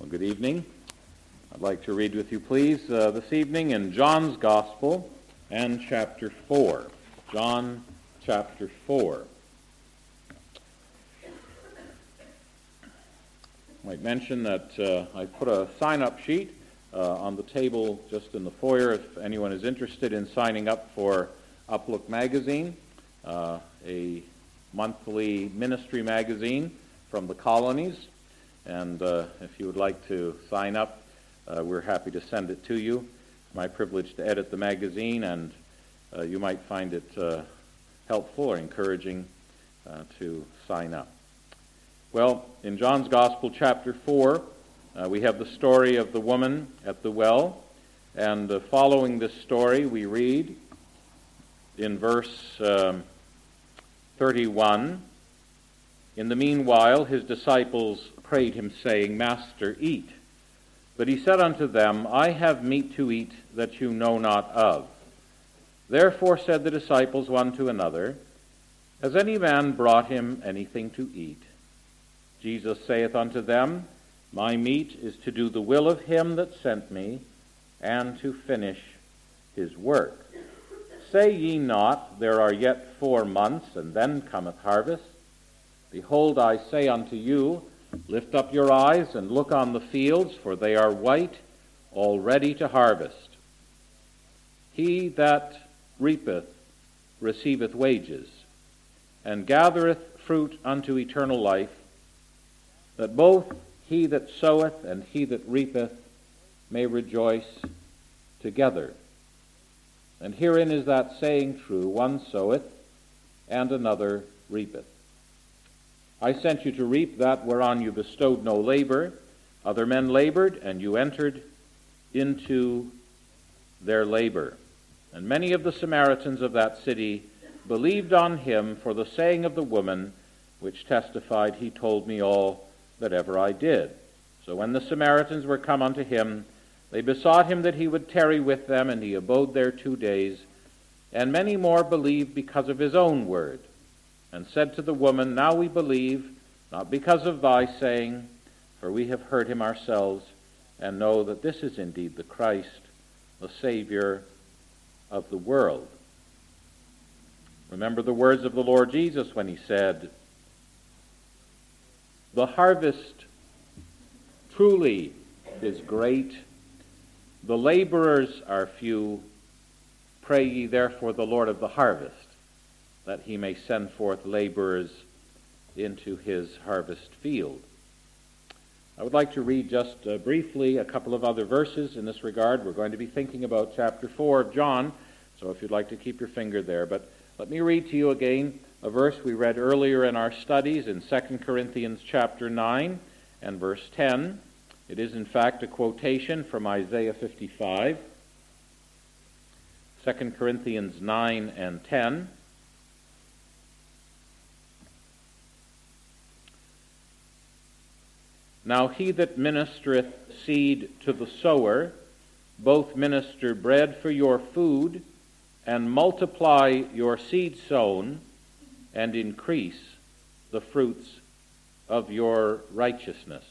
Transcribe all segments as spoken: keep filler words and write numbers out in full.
Good evening. I'd like to read with you, please, uh, this evening in John's Gospel and chapter four. John chapter four. I might mention that uh, I put a sign-up sheet uh, on the table just in the foyer if anyone is interested in signing up for Uplook Magazine, uh, a monthly ministry magazine from the colonies. And uh, if you would like to sign up, uh, we're happy to send it to you. It's my privilege to edit the magazine, and uh, you might find it uh, helpful or encouraging uh, to sign up. Well, in John's Gospel, chapter four, uh, we have the story of the woman at the well. And uh, following this story, we read in verse um, thirty-one, "In the meanwhile his disciples prayed him, saying, Master, eat. But he said unto them, I have meat to eat that you know not of. Therefore said the disciples one to another, Has any man brought him anything to eat? Jesus saith unto them, My meat is to do the will of him that sent me, and to finish his work. Say ye not, There are yet four months, and then cometh harvest? Behold, I say unto you, Lift up your eyes and look on the fields, for they are white, all ready to harvest. He that reapeth receiveth wages, and gathereth fruit unto eternal life, that both he that soweth and he that reapeth may rejoice together. And herein is that saying true, one soweth, and another reapeth. I sent you to reap that whereon you bestowed no labor. Other men labored, and you entered into their labor. And many of the Samaritans of that city believed on him for the saying of the woman, which testified, He told me all that ever I did. So when the Samaritans were come unto him, they besought him that he would tarry with them, and he abode there two days. And many more believed because of his own word, and said to the woman, Now we believe, not because of thy saying, for we have heard him ourselves, and know that this is indeed the Christ, the Savior of the world. Remember the words of the Lord Jesus when he said, The harvest truly is great, the laborers are few. Pray ye therefore the Lord of the harvest, that he may send forth laborers into his harvest field. I would like to read just uh, briefly a couple of other verses in this regard. We're going to be thinking about chapter four of John, so if you'd like to keep your finger there. But let me read to you again a verse we read earlier in our studies in Second Corinthians chapter nine and verse ten. It is in fact a quotation from Isaiah fifty-five. Second Corinthians nine and ten. Now he that ministereth seed to the sower, both minister bread for your food, and multiply your seed sown, and increase the fruits of your righteousness.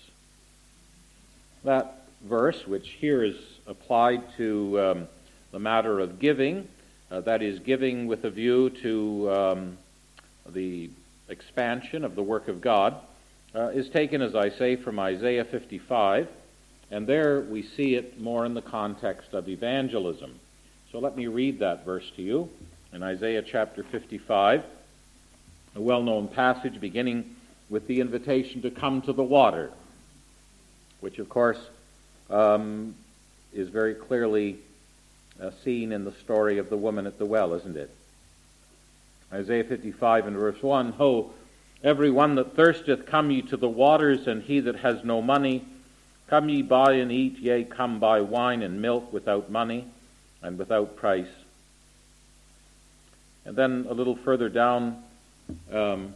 That verse, which here is applied to um, the matter of giving, uh, that is, giving with a view to um, the expansion of the work of God, Uh, is taken, as I say, from Isaiah fifty-five, and there we see it more in the context of evangelism. So let me read that verse to you in Isaiah chapter fifty-five, a well-known passage beginning with the invitation to come to the water, which of course um, is very clearly uh, seen in the story of the woman at the well, isn't it? Isaiah fifty-five and verse one, Ho, every one that thirsteth, come ye to the waters, and he that has no money, come ye buy and eat, yea, come buy wine and milk without money and without price. And then a little further down um,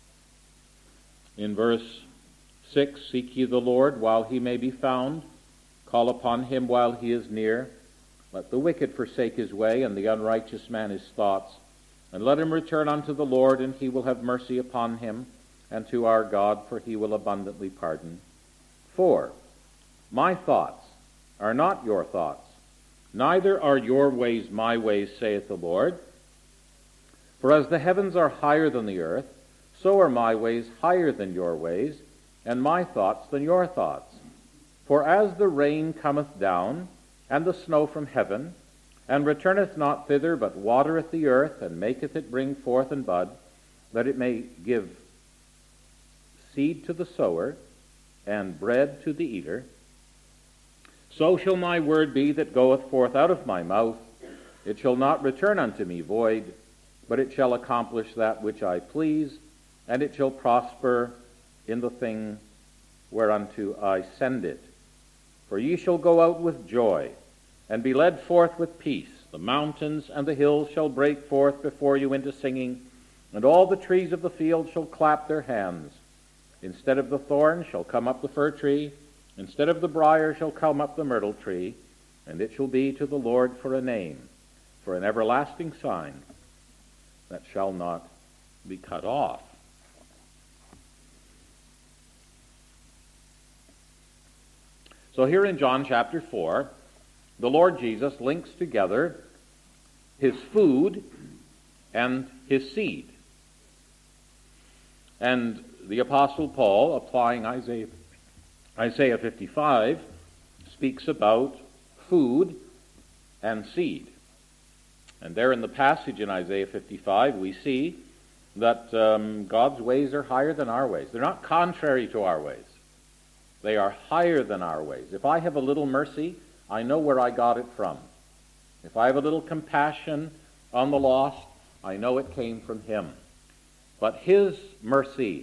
in verse six, Seek ye the Lord while he may be found, call upon him while he is near. Let the wicked forsake his way, and the unrighteous man his thoughts. And let him return unto the Lord, and he will have mercy upon him, and to our God, for he will abundantly pardon. For My thoughts are not your thoughts, neither are your ways my ways, saith the Lord. For as the heavens are higher than the earth, so are my ways higher than your ways, and my thoughts than your thoughts. For as the rain cometh down, and the snow from heaven, and returneth not thither, but watereth the earth, and maketh it bring forth and bud, that it may give seed to the sower, and bread to the eater, so shall my word be that goeth forth out of my mouth. It shall not return unto me void, but it shall accomplish that which I please, and it shall prosper in the thing whereunto I send it. For ye shall go out with joy, and be led forth with peace. The mountains and the hills shall break forth before you into singing, and all the trees of the field shall clap their hands. Instead of the thorn shall come up the fir tree, instead of the brier shall come up the myrtle tree, and it shall be to the Lord for a name, for an everlasting sign that shall not be cut off. So here in John chapter four, the Lord Jesus links together his food and his seed. And the Apostle Paul, applying Isaiah, Isaiah fifty-five, speaks about food and seed. And there in the passage in Isaiah fifty-five, we see that um, God's ways are higher than our ways. They're not contrary to our ways. They are higher than our ways. If I have a little mercy, I know where I got it from. If I have a little compassion on the lost, I know it came from him. But his mercy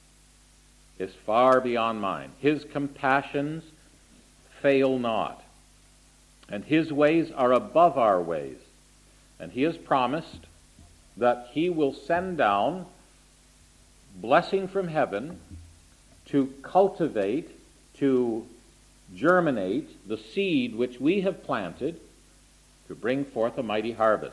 is far beyond mine. His compassions fail not. And his ways are above our ways. And he has promised that he will send down blessing from heaven to cultivate, to germinate the seed which we have planted to bring forth a mighty harvest.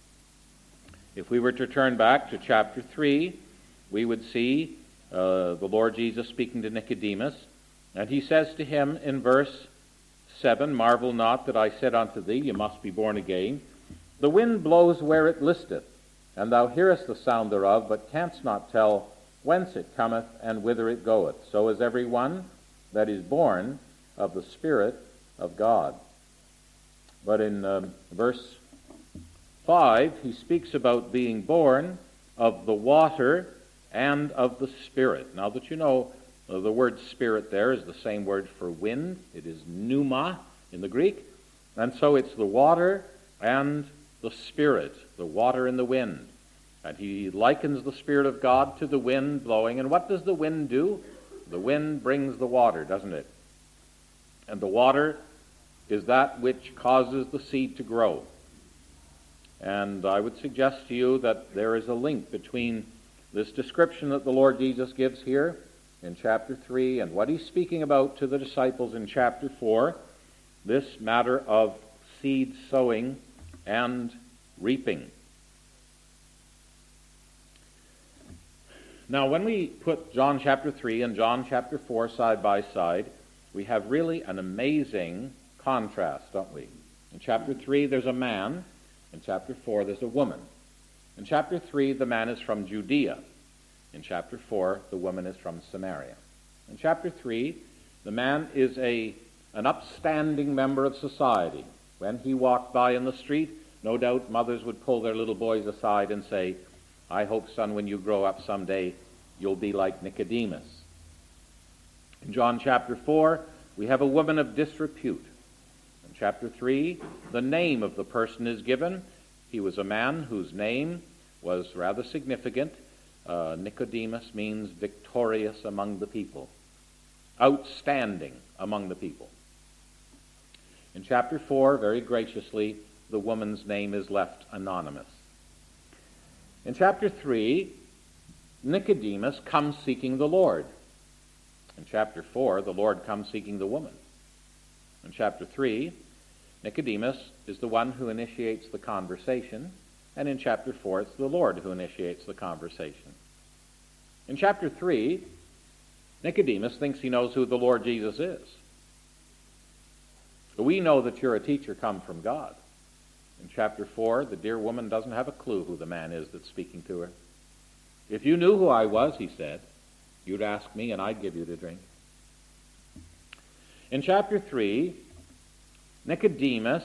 If we were to turn back to chapter three, we would see uh, the Lord Jesus speaking to Nicodemus, and he says to him in verse seven, Marvel not that I said unto thee, you must be born again. The wind blows where it listeth, and thou hearest the sound thereof, but canst not tell whence it cometh and whither it goeth. So is every one that is born of the Spirit of God. But in um, verse five, he speaks about being born of the water and of the Spirit. Now that you know, uh, the word spirit there is the same word for wind. It is pneuma in the Greek. And so it's the water and the Spirit, the water and the wind. And he likens the Spirit of God to the wind blowing. And what does the wind do? The wind brings the water, doesn't it? And the water is that which causes the seed to grow. And I would suggest to you that there is a link between this description that the Lord Jesus gives here in chapter three and what he's speaking about to the disciples in chapter four, this matter of seed sowing and reaping. Now, when we put John chapter three and John chapter four side by side, we have really an amazing contrast, don't we? In chapter three, there's a man. In chapter four, there's a woman. In chapter three, the man is from Judea. In chapter four, the woman is from Samaria. In chapter three, the man is a an upstanding member of society. When he walked by in the street, no doubt mothers would pull their little boys aside and say, I hope, son, when you grow up someday, you'll be like Nicodemus. In John chapter four, we have a woman of disrepute. In chapter three, the name of the person is given. He was a man whose name was rather significant. Uh, Nicodemus means victorious among the people, outstanding among the people. In chapter four, very graciously, the woman's name is left anonymous. In chapter three, Nicodemus comes seeking the Lord. In chapter four, the Lord comes seeking the woman. In chapter three, Nicodemus is the one who initiates the conversation, and in chapter four, it's the Lord who initiates the conversation. In chapter three, Nicodemus thinks he knows who the Lord Jesus is. We know that you're a teacher come from God. In chapter four, the dear woman doesn't have a clue who the man is that's speaking to her. If you knew who I was, he said, you'd ask me and I'd give you to drink. In chapter three, Nicodemus,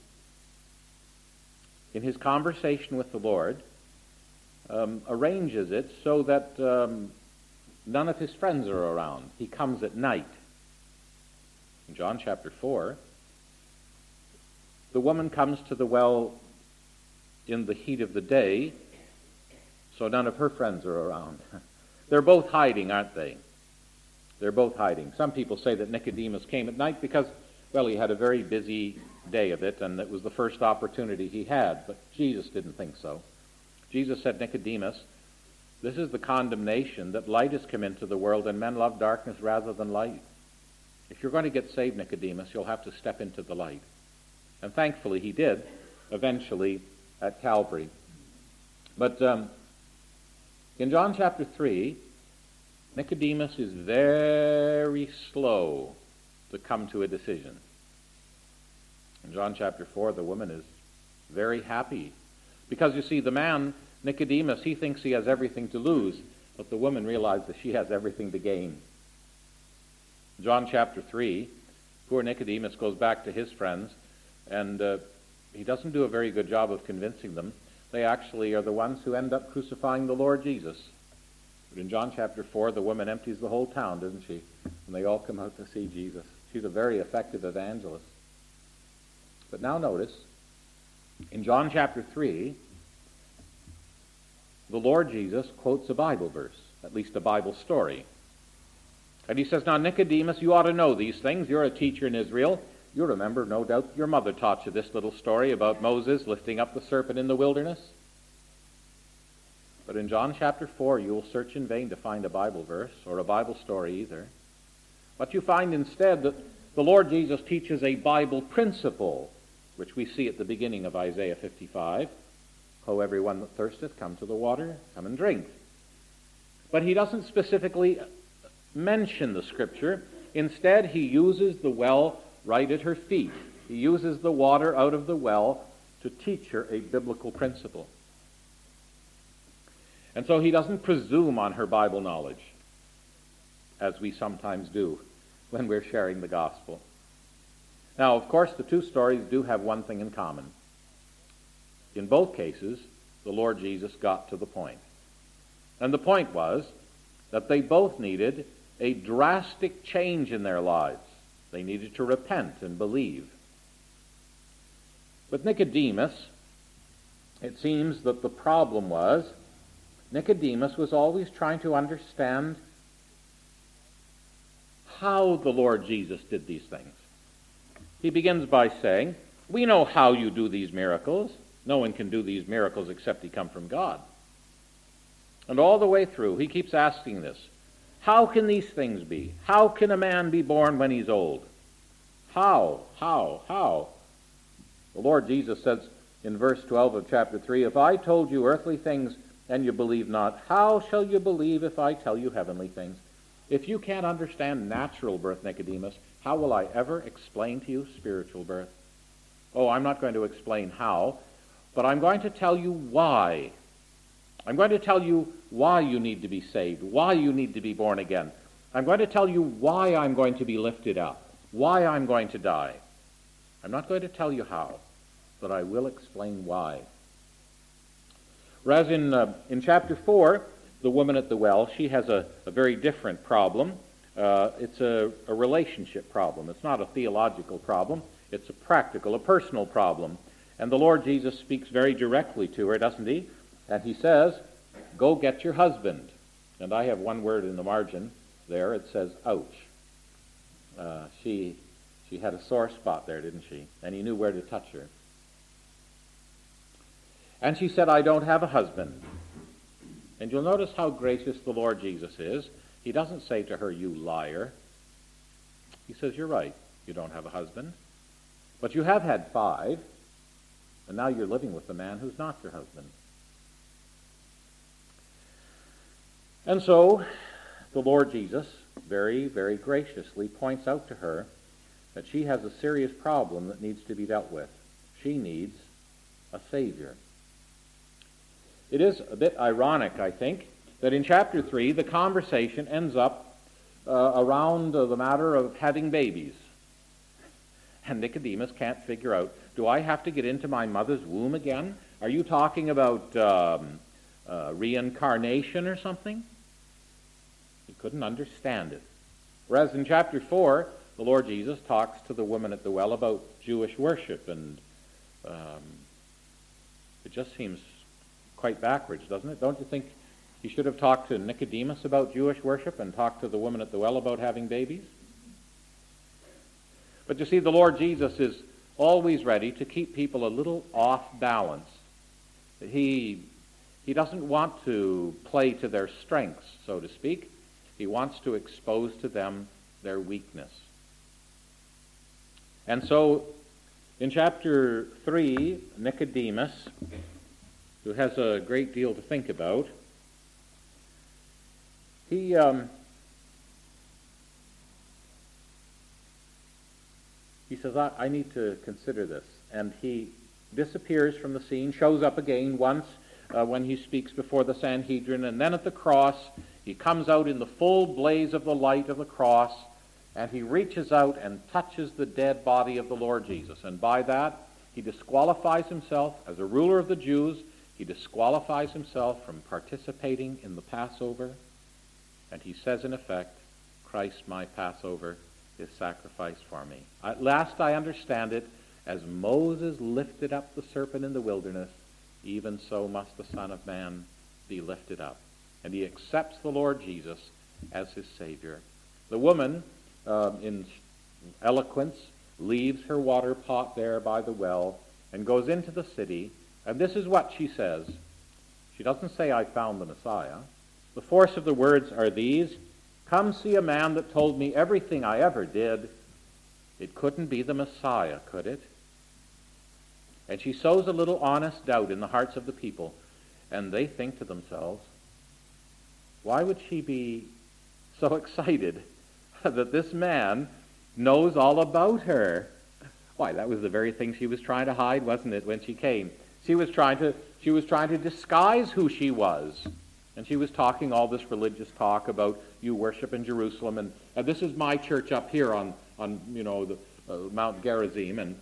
in his conversation with the Lord, um, arranges it so that um, none of his friends are around. He comes at night. In John chapter four, the woman comes to the well in the heat of the day, so none of her friends are around. They're both hiding, aren't they? They're both hiding. Some people say that Nicodemus came at night because, well, he had a very busy day of it, and it was the first opportunity he had, but Jesus didn't think so. Jesus said, Nicodemus, this is the condemnation that light has come into the world, and men love darkness rather than light. If you're going to get saved, Nicodemus, you'll have to step into the light. And thankfully he did, eventually, at Calvary. But um, in John chapter three, Nicodemus is very slow to come to a decision. In John chapter four, the woman is very happy. Because, you see, the man, Nicodemus, he thinks he has everything to lose, but the woman realizes that she has everything to gain. John chapter three, poor Nicodemus goes back to his friends, and uh, he doesn't do a very good job of convincing them. They actually are the ones who end up crucifying the Lord Jesus. But in John chapter four, the woman empties the whole town, doesn't she? And they all come out to see Jesus. She's a very effective evangelist. But now notice, in John chapter three, the Lord Jesus quotes a Bible verse, at least a Bible story. And he says, now, Nicodemus, you ought to know these things. You're a teacher in Israel. You remember, no doubt, your mother taught you this little story about Moses lifting up the serpent in the wilderness. But in John chapter four, you'll search in vain to find a Bible verse or a Bible story either. But you find instead that the Lord Jesus teaches a Bible principle, which we see at the beginning of Isaiah fifty-five. Ho, everyone that thirsteth, come to the water, come and drink. But he doesn't specifically mention the scripture. Instead, he uses the well right at her feet. He uses the water out of the well to teach her a biblical principle. And so he doesn't presume on her Bible knowledge, as we sometimes do when we're sharing the gospel. Now, of course, the two stories do have one thing in common. In both cases, the Lord Jesus got to the point. And the point was that they both needed a drastic change in their lives. They needed to repent and believe. With Nicodemus, it seems that the problem was Nicodemus was always trying to understand how the Lord Jesus did these things. He begins by saying, we know how you do these miracles. No one can do these miracles except he come from God. And all the way through, he keeps asking this. How can these things be? How can a man be born when he's old? How? How? How? The Lord Jesus says in verse twelve of chapter three, if I told you earthly things and you believe not, how shall you believe if I tell you heavenly things? If you can't understand natural birth, Nicodemus, how will I ever explain to you spiritual birth? Oh, I'm not going to explain how, but I'm going to tell you why. I'm going to tell you why you need to be saved, why you need to be born again. I'm going to tell you why I'm going to be lifted up, why I'm going to die. I'm not going to tell you how, but I will explain why. Whereas in, uh, in chapter four, the woman at the well, she has a, a very different problem. Uh, it's a, a relationship problem. It's not a theological problem. It's a practical, a personal problem. And the Lord Jesus speaks very directly to her, doesn't he? And he says, go get your husband. And I have one word in the margin there. It says, ouch. Uh, she, she had a sore spot there, didn't she? And he knew where to touch her. And she said, I don't have a husband. And you'll notice how gracious the Lord Jesus is. He doesn't say to her, you liar. He says, you're right, you don't have a husband. But you have had five, and now you're living with the man who's not your husband. And so the Lord Jesus very, very graciously points out to her that she has a serious problem that needs to be dealt with. She needs a Savior. It is a bit ironic, I think, that in chapter three, the conversation ends up uh, around uh, the matter of having babies. And Nicodemus can't figure out, do I have to get into my mother's womb again? Are you talking about um, uh, reincarnation or something? He couldn't understand it. Whereas in chapter four, the Lord Jesus talks to the woman at the well about Jewish worship, and um, it just seems quite backwards, doesn't it? Don't you think he should have talked to Nicodemus about Jewish worship and talked to the woman at the well about having babies? But you see, the Lord Jesus is always ready to keep people a little off balance. He, he doesn't want to play to their strengths, so to speak. He wants to expose to them their weakness. And so, in chapter three, Nicodemus, who has a great deal to think about, he um, he says, I, I need to consider this. And he disappears from the scene, shows up again once uh, when he speaks before the Sanhedrin, and then at the cross, he comes out in the full blaze of the light of the cross, and he reaches out and touches the dead body of the Lord Jesus. And by that, he disqualifies himself as a ruler of the Jews. He disqualifies himself from participating in the Passover. And he says, in effect, Christ, my Passover, is sacrificed for me. At last I understand it. As Moses lifted up the serpent in the wilderness, even so must the Son of Man be lifted up. And he accepts the Lord Jesus as his Savior. The woman, um, in eloquence, leaves her water pot there by the well and goes into the city. And this is what she says. She doesn't say, I found the Messiah. The force of the words are these: come see a man that told me everything I ever did. It couldn't be the Messiah, could it? And she sows a little honest doubt in the hearts of the people. And they think to themselves, why would she be so excited that this man knows all about her? Why, that was the very thing she was trying to hide, wasn't it, when she came? She was trying to, she was trying to disguise who she was. And she was talking all this religious talk about you worship in Jerusalem, and, and this is my church up here on, on you know, the, uh, Mount Gerizim, and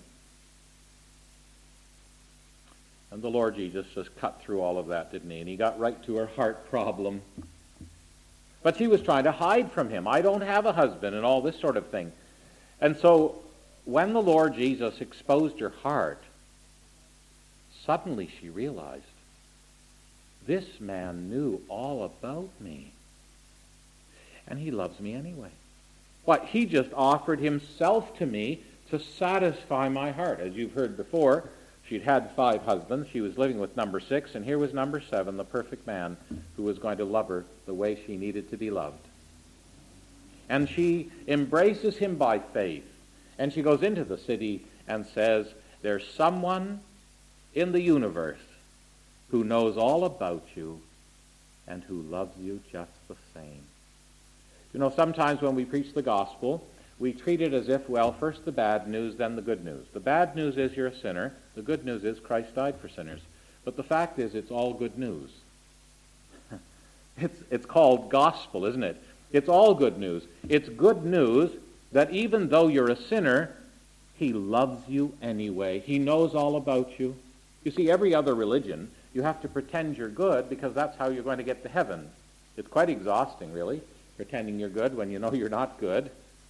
and the Lord Jesus just cut through all of that, didn't he? And he got right to her heart problem. But she was trying to hide from him. I don't have a husband and all this sort of thing. And so when the Lord Jesus exposed her heart, suddenly she realized, this man knew all about me. And he loves me anyway. What? He just offered himself to me to satisfy my heart. As you've heard before, she'd had five husbands. She was living with number six, and here was number seven, the perfect man who was going to love her the way she needed to be loved. And she embraces him by faith. And she goes into the city and says, there's someone in the universe who knows all about you and who loves you just the same. You know, sometimes when we preach the gospel, we treat it as if, well, first the bad news, then the good news. The bad news is you're a sinner. The good news is Christ died for sinners. But the fact is, it's all good news. it's, it's called gospel, isn't it? It's all good news. It's good news that even though you're a sinner, he loves you anyway. He knows all about you. You see, every other religion, you have to pretend you're good because that's how you're going to get to heaven. It's quite exhausting, really, pretending you're good when you know you're not good.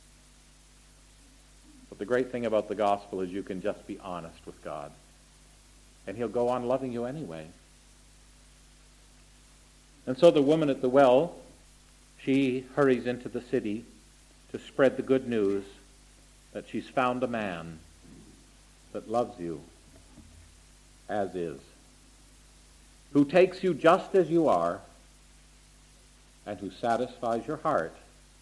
But the great thing about the gospel is you can just be honest with God. And he'll go on loving you anyway. And so the woman at the well, she hurries into the city to spread the good news that she's found a man that loves you as is, who takes you just as you are, and who satisfies your heart.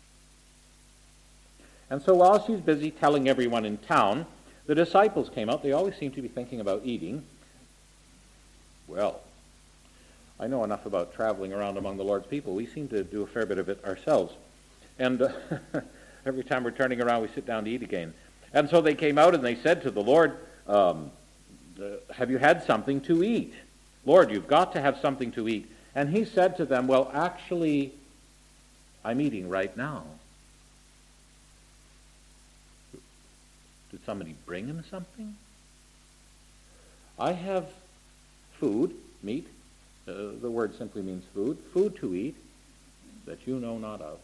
And so while she's busy telling everyone in town, the disciples came out. They always seem to be thinking about eating. Well, I know enough about traveling around among the Lord's people. We seem to do a fair bit of it ourselves. And uh, every time we're turning around, we sit down to eat again. And so they came out and they said to the Lord, um, have you had something to eat? Lord, you've got to have something to eat. And he said to them, well, actually, I'm eating right now. Did somebody bring him something? I have food, meat. Uh, the word simply means food. Food to eat that you know not of.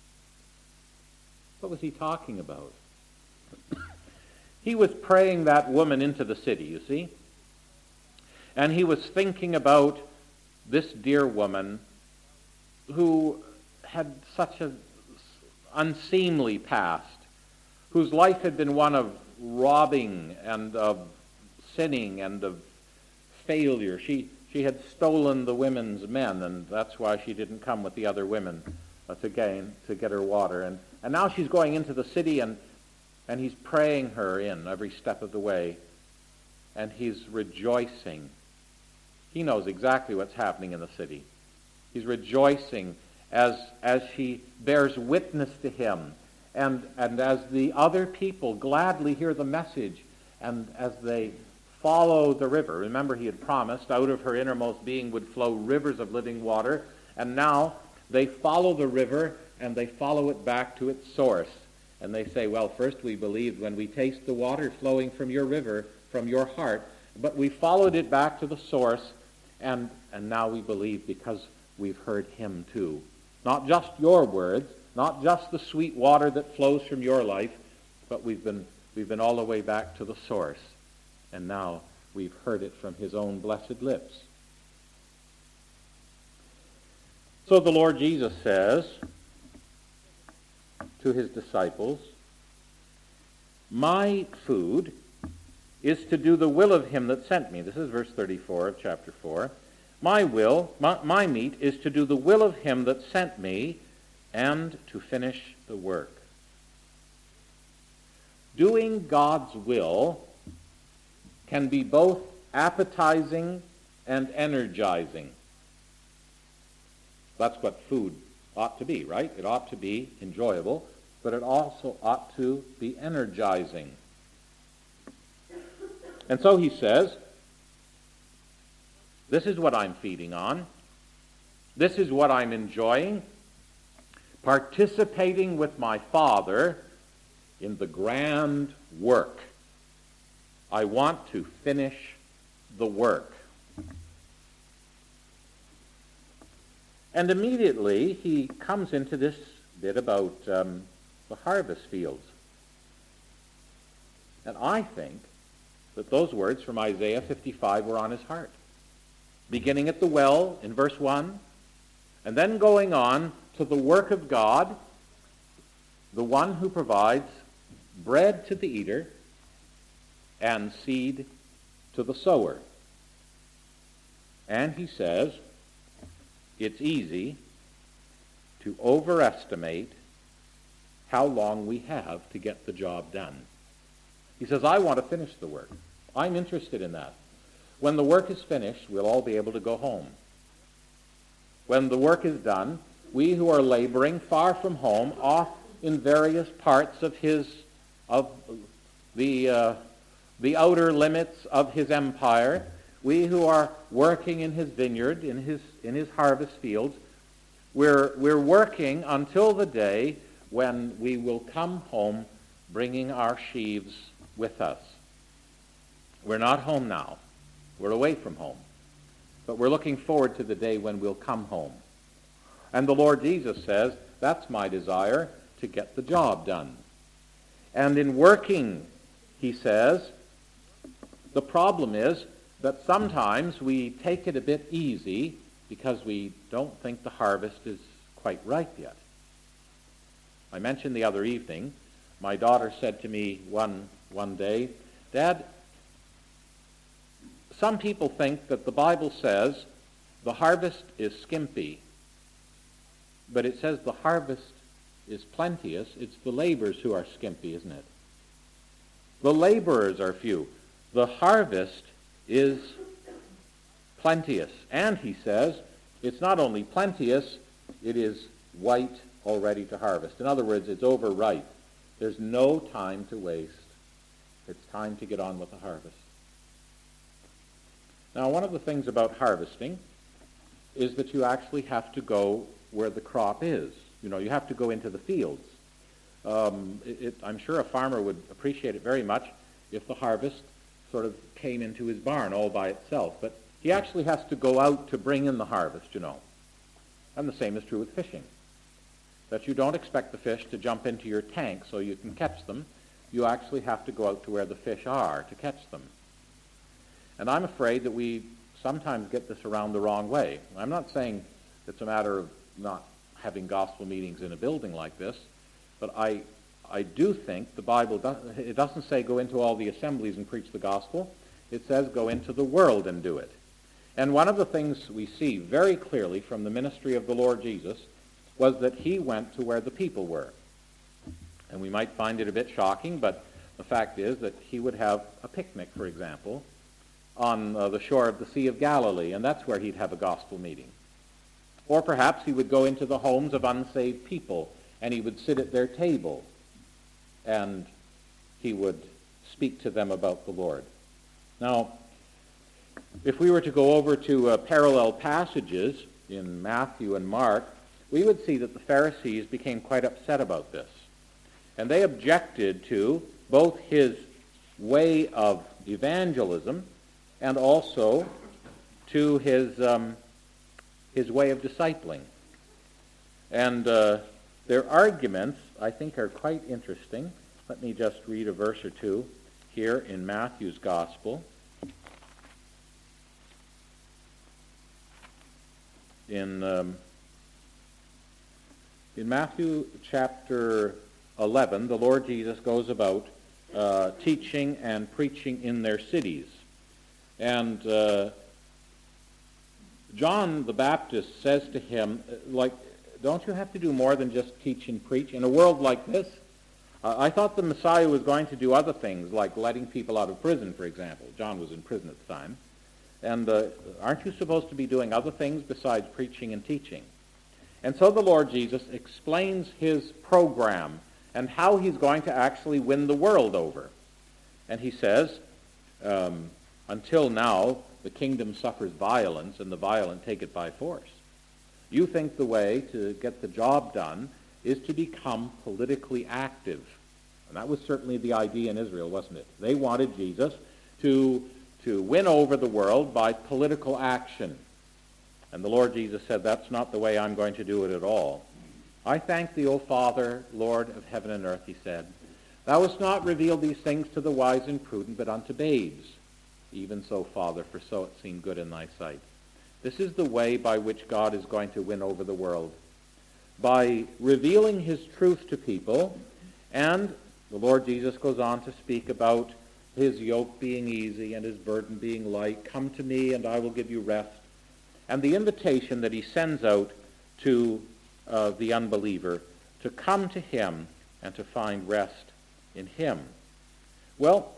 What was he talking about? He was praying that woman into the city, you see. And he was thinking about this dear woman who had such an unseemly past, whose life had been one of robbing and of sinning and of failure. She she had stolen the women's men, and that's why she didn't come with the other women uh, to gain to get her water. And and now she's going into the city, and and he's praying her in every step of the way, and he's rejoicing. He knows exactly what's happening in the city. He's rejoicing as as she bears witness to him, and and as the other people gladly hear the message, and as they follow the river. Remember, he had promised out of her innermost being would flow rivers of living water, and now they follow the river and they follow it back to its source. And they say, well, first we believed when we taste the water flowing from your river, from your heart, but we followed it back to the source, and, and now we believe because we've heard him too. Not just your words, not just the sweet water that flows from your life, but we've been we've been all the way back to the source. And now we've heard it from his own blessed lips. So the Lord Jesus says to his disciples, my food is to do the will of him that sent me. This is verse thirty-four of chapter four. My will, my, my meat is to do the will of him that sent me and to finish the work. Doing God's will can be both appetizing and energizing. That's what food ought to be, right? It ought to be enjoyable, but it also ought to be energizing. And so he says, this is what I'm feeding on. This is what I'm enjoying. Participating with my Father in the grand work. I want to finish the work. And immediately he comes into this bit about um, the harvest fields. And I think that those words from Isaiah fifty-five were on his heart. Beginning at the well in verse one, and then going on to the work of God, the one who provides bread to the eater and seed to the sower. And he says, it's easy to overestimate how long we have to get the job done. He says, I want to finish the work. I'm interested in that. When the work is finished, we'll all be able to go home. When the work is done, we who are laboring far from home, off in various parts of his, of the, uh, the outer limits of his empire, we who are working in his vineyard, in his, in his harvest fields, we're, we're working until the day when we will come home bringing our sheaves with us. We're not home now. We're away from home. But we're looking forward to the day when we'll come home. And the Lord Jesus says, that's my desire, to get the job done. And in working, he says, the problem is that sometimes we take it a bit easy because we don't think the harvest is quite ripe yet. I mentioned the other evening, my daughter said to me one, one day, Dad, some people think that the Bible says the harvest is skimpy, but it says the harvest is plenteous. It's the laborers who are skimpy, isn't it? The laborers are few. The harvest is plenteous. And he says, it's not only plenteous, it is white, already to harvest. In other words, it's overripe. There's no time to waste. It's time to get on with the harvest. Now, one of the things about harvesting is that you actually have to go where the crop is. You know, you have to go into the fields. Um, it, it, I'm sure a farmer would appreciate it very much if the harvest sort of came into his barn all by itself. But he actually has to go out to bring in the harvest, you know. And the same is true with fishing. That you don't expect the fish to jump into your tank so you can catch them. You actually have to go out to where the fish are to catch them. And I'm afraid that we sometimes get this around the wrong way. I'm not saying it's a matter of not having gospel meetings in a building like this, but I I do think the Bible, does, it doesn't say go into all the assemblies and preach the gospel. It says go into the world and do it. And one of the things we see very clearly from the ministry of the Lord Jesus was that he went to where the people were. And we might find it a bit shocking, but the fact is that he would have a picnic, for example, on uh, the shore of the Sea of Galilee, and that's where he'd have a gospel meeting. Or perhaps he would go into the homes of unsaved people, and he would sit at their table, and he would speak to them about the Lord. Now, if we were to go over to uh, parallel passages in Matthew and Mark, we would see that the Pharisees became quite upset about this. And they objected to both his way of evangelism and also to his um, his way of discipling. And uh, their arguments, I think, are quite interesting. Let me just read a verse or two here in Matthew's Gospel. In um, in Matthew chapter eleven, the Lord Jesus goes about uh, teaching and preaching in their cities. And uh, John the Baptist says to him, like, don't you have to do more than just teach and preach? In a world like this, uh, I thought the Messiah was going to do other things, like letting people out of prison, for example. John was in prison at the time. And uh, aren't you supposed to be doing other things besides preaching and teaching? And so the Lord Jesus explains his program and how he's going to actually win the world over. And he says, um, until now, the kingdom suffers violence, and the violent take it by force. You think the way to get the job done is to become politically active. And that was certainly the idea in Israel, wasn't it? They wanted Jesus to, to win over the world by political action. And the Lord Jesus said, that's not the way I'm going to do it at all. I thank thee, O Father, Lord of heaven and earth, he said. Thou hast not revealed these things to the wise and prudent, but unto babes. Even so, Father, for so it seemed good in thy sight. This is the way by which God is going to win over the world. By revealing his truth to people, and the Lord Jesus goes on to speak about his yoke being easy and his burden being light. Come to me and I will give you rest. And the invitation that he sends out to uh, the unbeliever to come to him and to find rest in him. Well,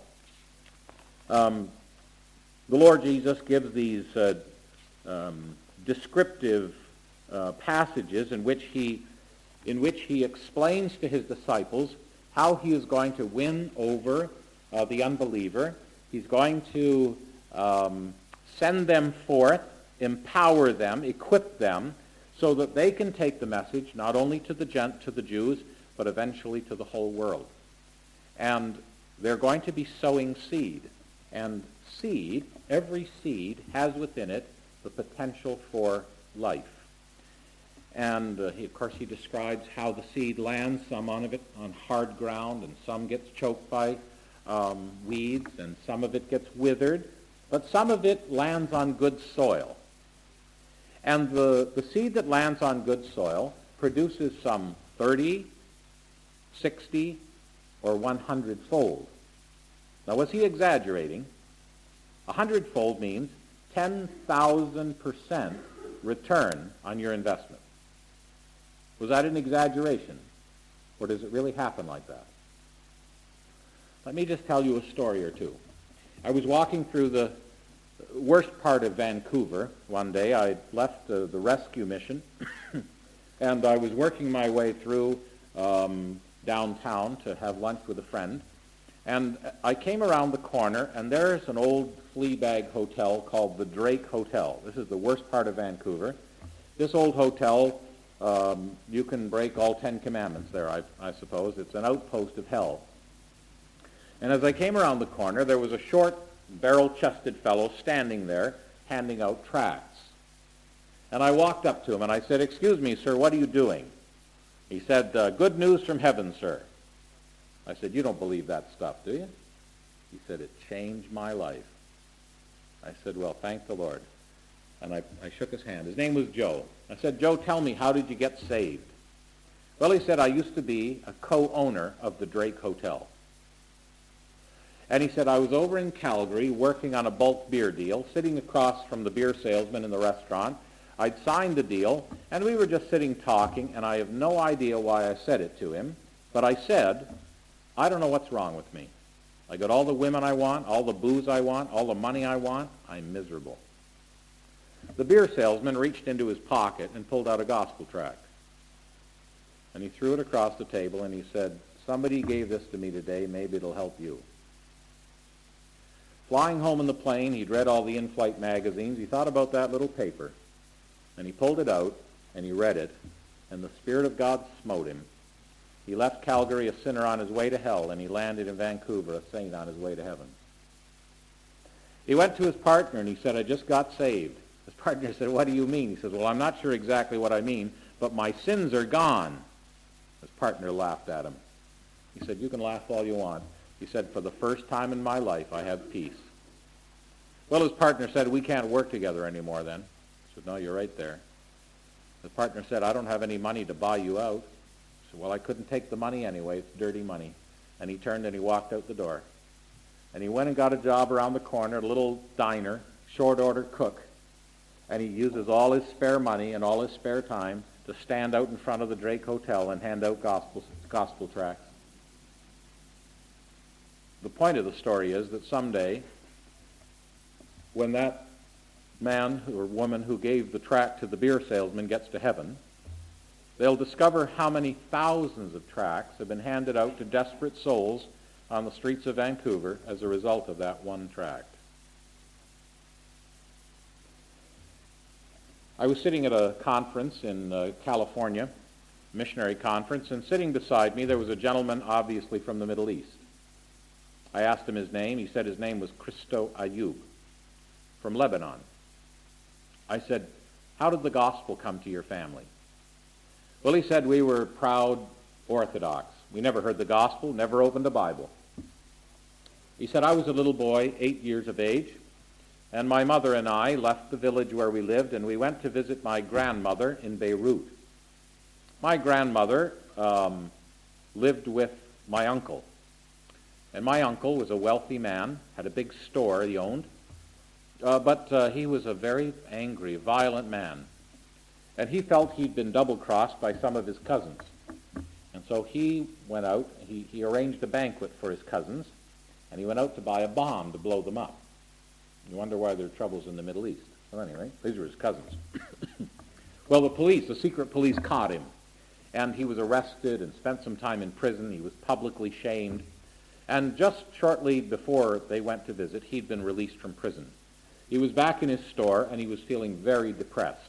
um, the Lord Jesus gives these uh, um, descriptive uh, passages in which he in which he explains to his disciples how he is going to win over uh, the unbeliever. He's going to um, send them forth, empower them, equip them, so that they can take the message not only to the gent, to the Jews, but eventually to the whole world. And they're going to be sowing seed. And seed, every seed, has within it the potential for life. And uh, he, of course, he describes how the seed lands, some on of it on hard ground, and some gets choked by um, weeds, and some of it gets withered, but some of it lands on good soil. And the, the seed that lands on good soil produces some thirty, sixty, or one hundred fold. Now, was he exaggerating? A hundred fold means ten thousand percent return on your investment. Was that an exaggeration? Or does it really happen like that? Let me just tell you a story or two. I was walking through the worst part of Vancouver one day. I left uh, the rescue mission, and I was working my way through um, downtown to have lunch with a friend. And I came around the corner, and there's an old flea bag hotel called the Drake Hotel. This is the worst part of Vancouver. This old hotel, um, you can break all Ten Commandments there, I, I suppose. It's an outpost of hell. And as I came around the corner, there was a short, barrel-chested fellow standing there handing out tracts. And I walked up to him, and I said, "Excuse me, sir, what are you doing?" He said, uh, "Good news from heaven, sir." I said, "You don't believe that stuff, do you?" He said, "It changed my life." I said, "Well, thank the Lord." And I, I shook his hand. His name was Joe. I said, "Joe, tell me, how did you get saved?" Well, he said, "I used to be a co-owner of the Drake Hotel." And he said, "I was over in Calgary working on a bulk beer deal, sitting across from the beer salesman in the restaurant. I'd signed the deal, and we were just sitting talking, and I have no idea why I said it to him, but I said, I don't know what's wrong with me. I got all the women I want, all the booze I want, all the money I want. I'm miserable." The beer salesman reached into his pocket and pulled out a gospel tract. And he threw it across the table, and he said, "Somebody gave this to me today. Maybe it'll help you." Flying home in the plane, he'd read all the in-flight magazines. He thought about that little paper, and he pulled it out, and he read it, and the Spirit of God smote him. He left Calgary a sinner on his way to hell, and he landed in Vancouver a saint on his way to heaven. He went to his partner, and he said, "I just got saved." His partner said, "What do you mean?" He said, "Well, I'm not sure exactly what I mean, but my sins are gone." His partner laughed at him. He said, "You can laugh all you want." He said, "For the first time in my life, I have peace." Well, his partner said, "We can't work together anymore then." He said, "No, you're right there." His partner said, "I don't have any money to buy you out." He said, "Well, I couldn't take the money anyway. It's dirty money." And he turned and he walked out the door. And he went and got a job around the corner, a little diner, short order cook. And he uses all his spare money and all his spare time to stand out in front of the Drake Hotel and hand out gospel, gospel tracts. The point of the story is that someday, when that man or woman who gave the tract to the beer salesman gets to heaven, they'll discover how many thousands of tracts have been handed out to desperate souls on the streets of Vancouver as a result of that one tract. I was sitting at a conference in uh, California, missionary conference, and sitting beside me there was a gentleman obviously from the Middle East. I asked him his name. He said his name was Christo Ayub from Lebanon. I said, "How did the gospel come to your family?" Well, he said, "We were proud Orthodox. We never heard the gospel, never opened a Bible." He said, "I was a little boy, eight years of age, and my mother and I left the village where we lived, and we went to visit my grandmother in Beirut. My grandmother um, lived with my uncle, and my uncle was a wealthy man, had a big store he owned, uh, but uh, he was a very angry, violent man, and he felt he'd been double-crossed by some of his cousins. And so he went out, he, he arranged a banquet for his cousins, and he went out to buy a bomb to blow them up. You wonder why there are troubles in the Middle East. Well, anyway, these were his cousins. Well, the police, the secret police, caught him, and he was arrested and spent some time in prison. He was publicly shamed, and just shortly before they went to visit, he'd been released from prison. He was back in his store, and he was feeling very depressed.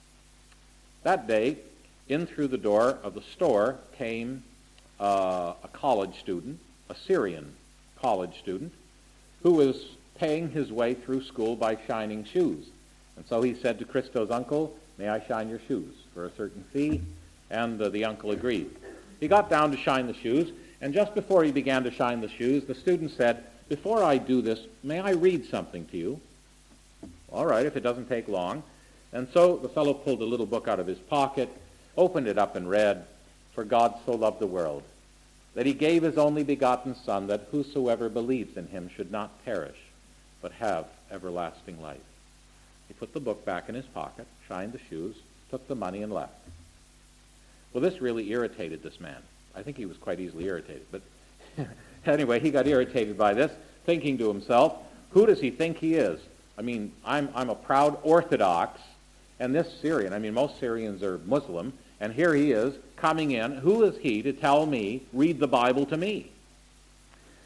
That day, in through the door of the store came uh, a college student, a Syrian college student, who was paying his way through school by shining shoes. And so he said to Christo's uncle, "May I shine your shoes for a certain fee?" And uh, the uncle agreed. He got down to shine the shoes, and just before he began to shine the shoes, the student said, "Before I do this, may I read something to you?" "All right, if it doesn't take long." And so the fellow pulled a little book out of his pocket, opened it up and read, "For God so loved the world, that he gave his only begotten Son, that whosoever believes in him should not perish, but have everlasting life." He put the book back in his pocket, shined the shoes, took the money, and left. Well, this really irritated this man. I think he was quite easily irritated. But anyway, he got irritated by this, thinking to himself, who does he think he is? I mean, I'm, I'm a proud Orthodox, and this Syrian, I mean, most Syrians are Muslim, and here he is coming in. Who is he to tell me, read the Bible to me?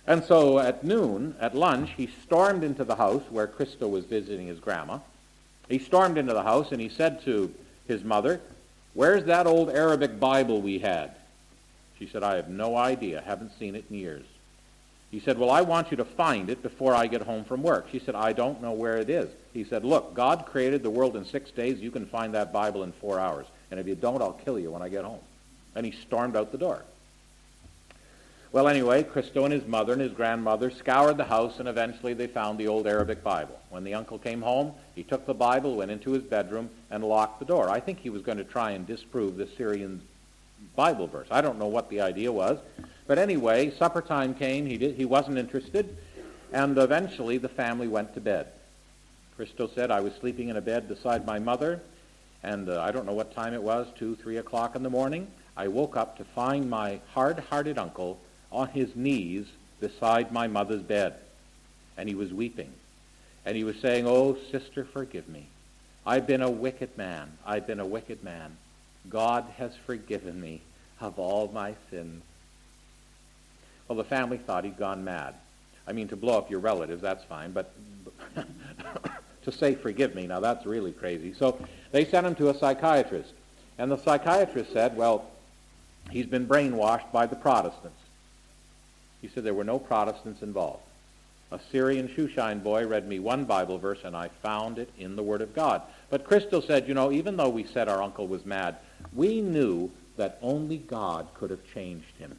And so at noon, at lunch, he stormed into the house where Christo was visiting his grandma. He stormed into the house and he said to his mother, "Where's that old Arabic Bible we had?" She said, "I have no idea. Haven't seen it in years." He said, "Well, I want you to find it before I get home from work." She said, "I don't know where it is." He said, "Look, God created the world in six days. You can find that Bible in four hours. And if you don't, I'll kill you when I get home." And he stormed out the door. Well, anyway, Christo and his mother and his grandmother scoured the house, and eventually they found the old Arabic Bible. When the uncle came home, he took the Bible, went into his bedroom, and locked the door. I think he was going to try and disprove the Syrian Bible verse. I don't know what the idea was. But anyway, supper time came. He, did, he wasn't interested, and eventually the family went to bed. Christo said, "I was sleeping in a bed beside my mother, and uh, I don't know what time it was, two, three o'clock in the morning. I woke up to find my hard-hearted uncle on his knees beside my mother's bed, and he was weeping. And he was saying, 'Oh, sister, forgive me. I've been a wicked man. I've been a wicked man. God has forgiven me of all my sins.'" Well, the family thought he'd gone mad. I mean, to blow up your relatives, that's fine, but to say forgive me, now that's really crazy. So they sent him to a psychiatrist. And the psychiatrist said, "Well, he's been brainwashed by the Protestants." He said there were no Protestants involved. A Syrian shoeshine boy read me one Bible verse, and I found it in the Word of God. But Christo said, you know, even though we said our uncle was mad, we knew that only God could have changed him.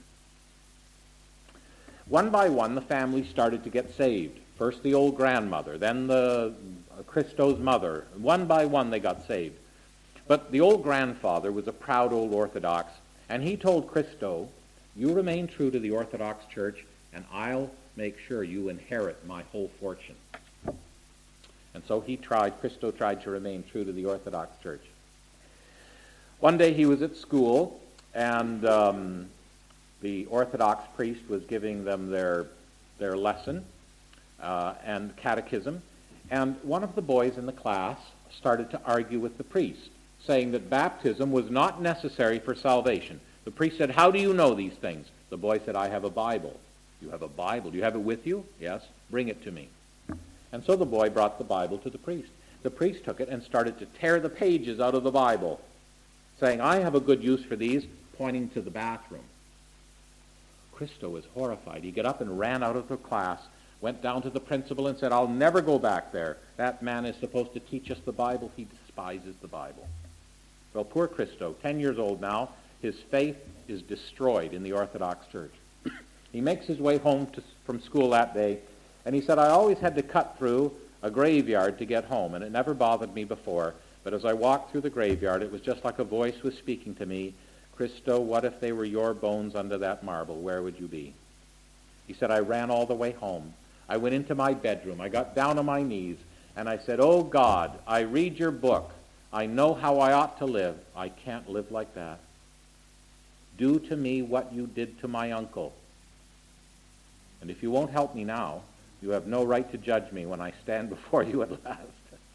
One by one, the family started to get saved. First the old grandmother, then the uh, Christo's mother. One by one, they got saved. But the old grandfather was a proud old Orthodox, and he told Christo, "You remain true to the Orthodox Church, and I'll make sure you inherit my whole fortune." And so he tried, Christo tried to remain true to the Orthodox Church. One day he was at school, and um, the Orthodox priest was giving them their, their lesson uh, and catechism, and one of the boys in the class started to argue with the priest, saying that baptism was not necessary for salvation. The priest said, "How do you know these things?" The boy said, "I have a Bible." "You have a Bible? Do you have it with you?" "Yes." "Bring it to me." And so the boy brought the Bible to the priest. The priest took it and started to tear the pages out of the Bible, saying, "I have a good use for these," pointing to the bathroom. Christo was horrified. He got up and ran out of the class, went down to the principal and said, "I'll never go back there. That man is supposed to teach us the Bible. He despises the Bible." Well, poor Christo, ten years old now, his faith is destroyed in the Orthodox Church. He makes his way home to, from school that day, and he said, "I always had to cut through a graveyard to get home, and it never bothered me before. But as I walked through the graveyard, it was just like a voice was speaking to me. 'Christo, what if they were your bones under that marble? Where would you be?'" He said, "I ran all the way home. I went into my bedroom. I got down on my knees, and I said, 'Oh God, I read your book. I know how I ought to live. I can't live like that. Do to me what you did to my uncle. And if you won't help me now, you have no right to judge me when I stand before you at last.'"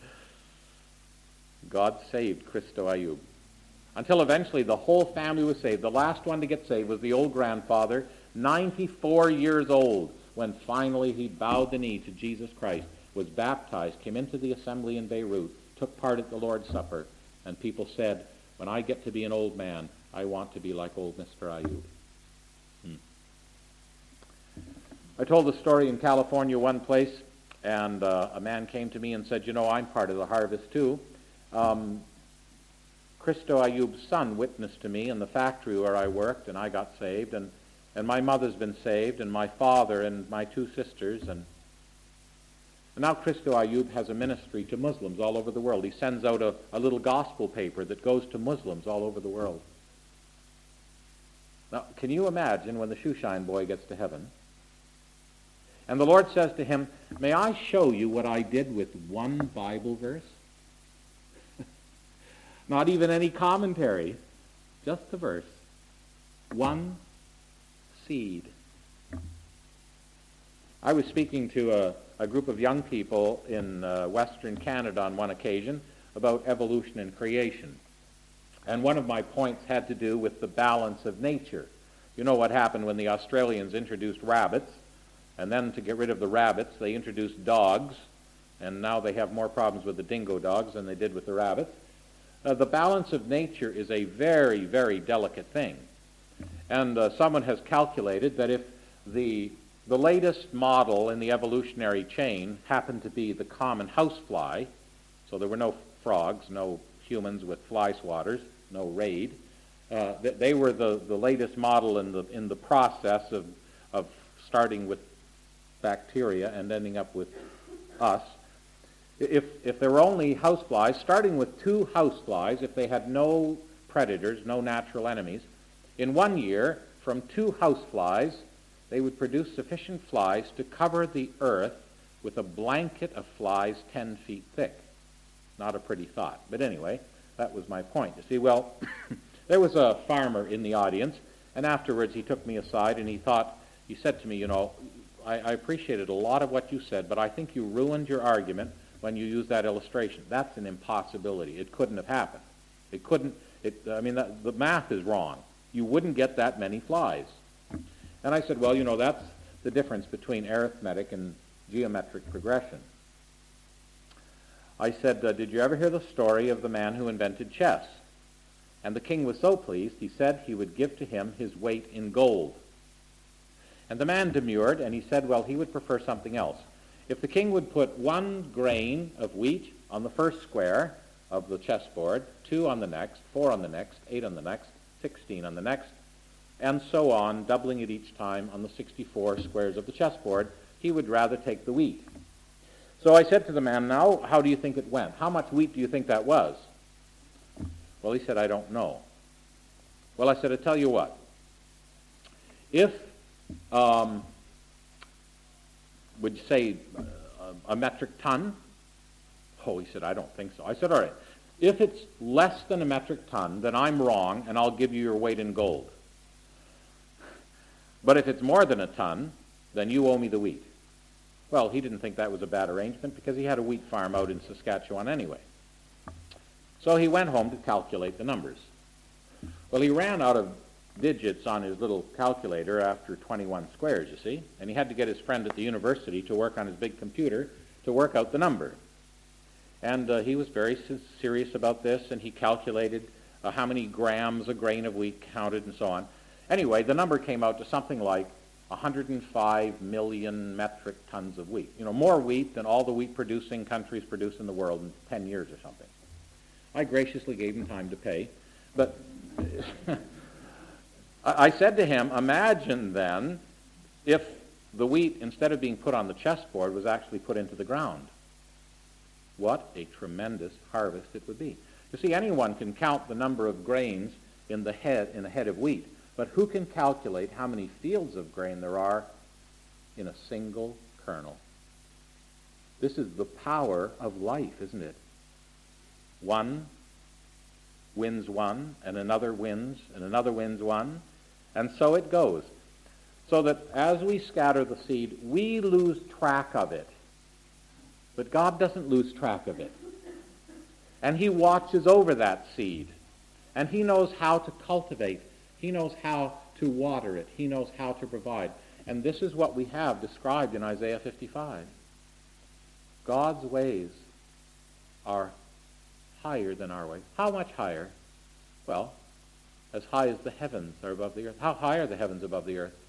God saved Christo Ayub, until eventually the whole family was saved. The last one to get saved was the old grandfather, ninety-four years old, when finally he bowed the knee to Jesus Christ, was baptized, came into the assembly in Beirut, took part at the Lord's Supper, and people said, "When I get to be an old man, I want to be like old Mister Ayub." Hmm. I told the story in California one place, and uh, a man came to me and said, "You know, I'm part of the harvest too. Um, Christo Ayub's son witnessed to me in the factory where I worked, and I got saved, and, and my mother's been saved, and my father and my two sisters, and, and now Christo Ayub has a ministry to Muslims all over the world. He sends out a, a little gospel paper that goes to Muslims all over the world." Now, can you imagine when the shoeshine boy gets to heaven, and the Lord says to him, "May I show you what I did with one Bible verse?" Not even any commentary, just the verse. One seed. I was speaking to a, a group of young people in uh, Western Canada on one occasion about evolution and creation. And one of my points had to do with the balance of nature. You know what happened when the Australians introduced rabbits? And then to get rid of the rabbits, they introduced dogs, and now they have more problems with the dingo dogs than they did with the rabbits. Uh, the balance of nature is a very, very delicate thing. And uh, someone has calculated that if the, the latest model in the evolutionary chain happened to be the common housefly, so there were no frogs, no humans with fly swatters, no raid, uh, they were the, the latest model in the, in the process of, of starting with bacteria and ending up with us. If, if there were only houseflies, starting with two houseflies, if they had no predators, no natural enemies, in one year, from two houseflies, they would produce sufficient flies to cover the earth with a blanket of flies ten feet thick. Not a pretty thought. But anyway, that was my point. You see, well, there was a farmer in the audience, and afterwards he took me aside and he thought, he said to me, you know, I, I appreciated a lot of what you said, but I think you ruined your argument when you used that illustration. That's an impossibility. It couldn't have happened. It couldn't, it, I mean, that, the math is wrong. You wouldn't get that many flies. And I said, well, you know, that's the difference between arithmetic and geometric progression. I said, uh, did you ever hear the story of the man who invented chess? And the king was so pleased, he said he would give to him his weight in gold. And the man demurred, and he said, well, he would prefer something else. If the king would put one grain of wheat on the first square of the chessboard, two on the next, four on the next, eight on the next, sixteen on the next, and so on, doubling it each time on the sixty-four squares of the chessboard, he would rather take the wheat. So I said to the man, now, how do you think it went? How much wheat do you think that was? Well, he said, I don't know. Well, I said, I tell you what. If, um, would you say uh, a metric ton? Oh, he said, I don't think so. I said, all right. If it's less than a metric ton, then I'm wrong, and I'll give you your weight in gold. But if it's more than a ton, then you owe me the wheat. Well, he didn't think that was a bad arrangement because he had a wheat farm out in Saskatchewan anyway. So he went home to calculate the numbers. Well, he ran out of digits on his little calculator after twenty-one squares, you see, and he had to get his friend at the university to work on his big computer to work out the number. And uh, he was very serious about this, and he calculated uh, how many grams a grain of wheat counted and so on. Anyway, the number came out to something like one hundred five million metric tons of wheat. You know, more wheat than all the wheat-producing countries produce in the world in ten years or something. I graciously gave him time to pay, but I said to him, imagine then if the wheat, instead of being put on the chessboard, was actually put into the ground. What a tremendous harvest it would be. You see, anyone can count the number of grains in the head in a head of wheat, but who can calculate how many fields of grain there are in a single kernel? This is the power of life, isn't it? One wins one, and another wins, and another wins one, and so it goes. So that as we scatter the seed, we lose track of it. But God doesn't lose track of it. And he watches over that seed. And he knows how to cultivate. He knows how to water it. He knows how to provide. And this is what we have described in Isaiah fifty-five. God's ways are higher than our ways. How much higher? Well, as high as the heavens are above the earth. How high are the heavens above the earth?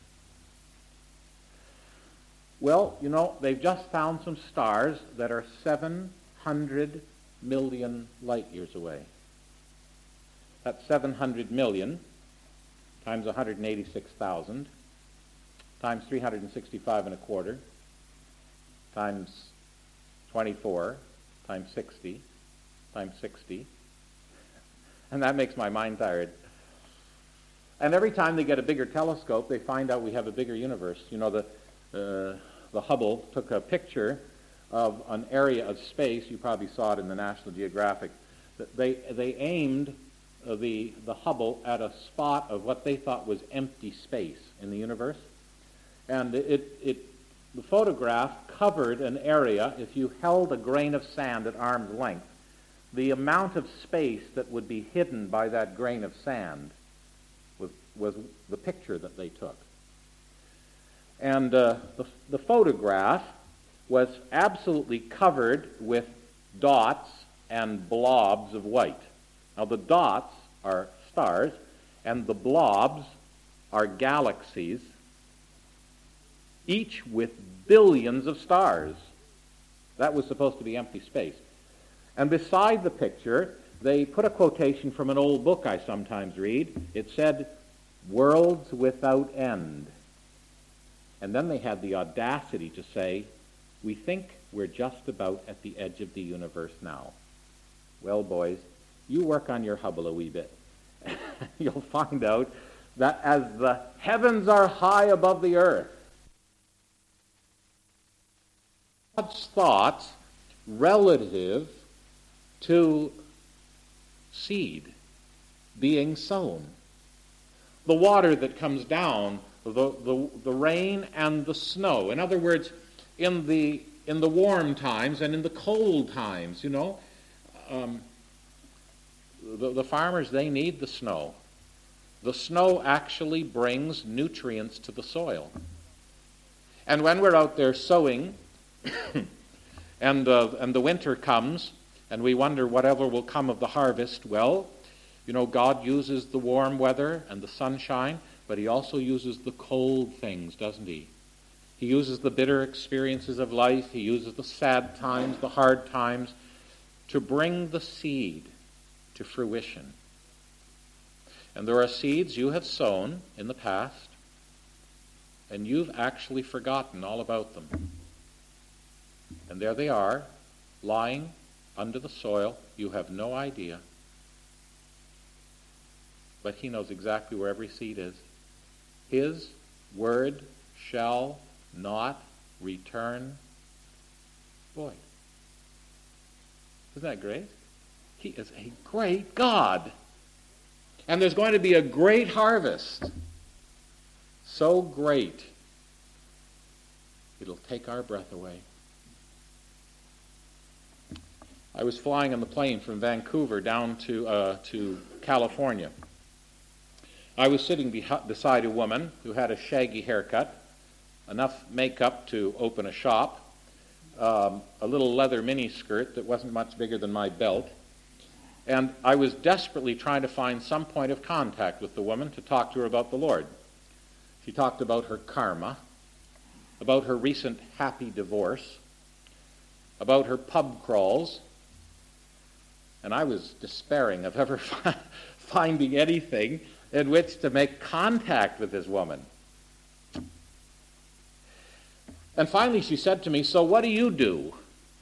Well, you know, they've just found some stars that are seven hundred million light years away. That's seven hundred million times one hundred eighty-six thousand times three hundred sixty-five and a quarter times twenty-four times sixty times sixty. And that makes my mind tired. And every time they get a bigger telescope, they find out we have a bigger universe. You know, the uh, the Hubble took a picture of an area of space. You probably saw it in the National Geographic. They they aimed uh, the the Hubble at a spot of what they thought was empty space in the universe, and it it the photograph covered an area. If you held a grain of sand at arm's length, the amount of space that would be hidden by that grain of sand was was the picture that they took. And uh, the, the photograph was absolutely covered with dots and blobs of white. Now the dots are stars, and the blobs are galaxies, each with billions of stars. That was supposed to be empty space. And beside the picture, they put a quotation from an old book I sometimes read. It said, "Worlds without end." And then they had the audacity to say, "We think we're just about at the edge of the universe now." Well, boys, you work on your Hubble a wee bit. You'll find out that as the heavens are high above the earth, God's thoughts relative to seed being sown. The water that comes down, the, the, the rain and the snow. In other words, in the in the warm times and in the cold times, you know, um, the, the farmers, they need the snow. The snow actually brings nutrients to the soil. And when we're out there sowing, and uh, and the winter comes, and we wonder whatever will come of the harvest, well, you know, God uses the warm weather and the sunshine, but he also uses the cold things, doesn't he? He uses the bitter experiences of life. He uses the sad times, the hard times, to bring the seed to fruition. And there are seeds you have sown in the past, and you've actually forgotten all about them. And there they are, lying under the soil. You have no idea. But he knows exactly where every seed is. His word shall not return void. Isn't that great? He is a great God. And there's going to be a great harvest. So great, it'll take our breath away. I was flying on the plane from Vancouver down to uh, to California. I was sitting be- beside a woman who had a shaggy haircut, enough makeup to open a shop, um, a little leather miniskirt that wasn't much bigger than my belt, and I was desperately trying to find some point of contact with the woman to talk to her about the Lord. She talked about her karma, about her recent happy divorce, about her pub crawls, and I was despairing of ever finding anything in which to make contact with this woman. And finally she said to me, "So what do you do?"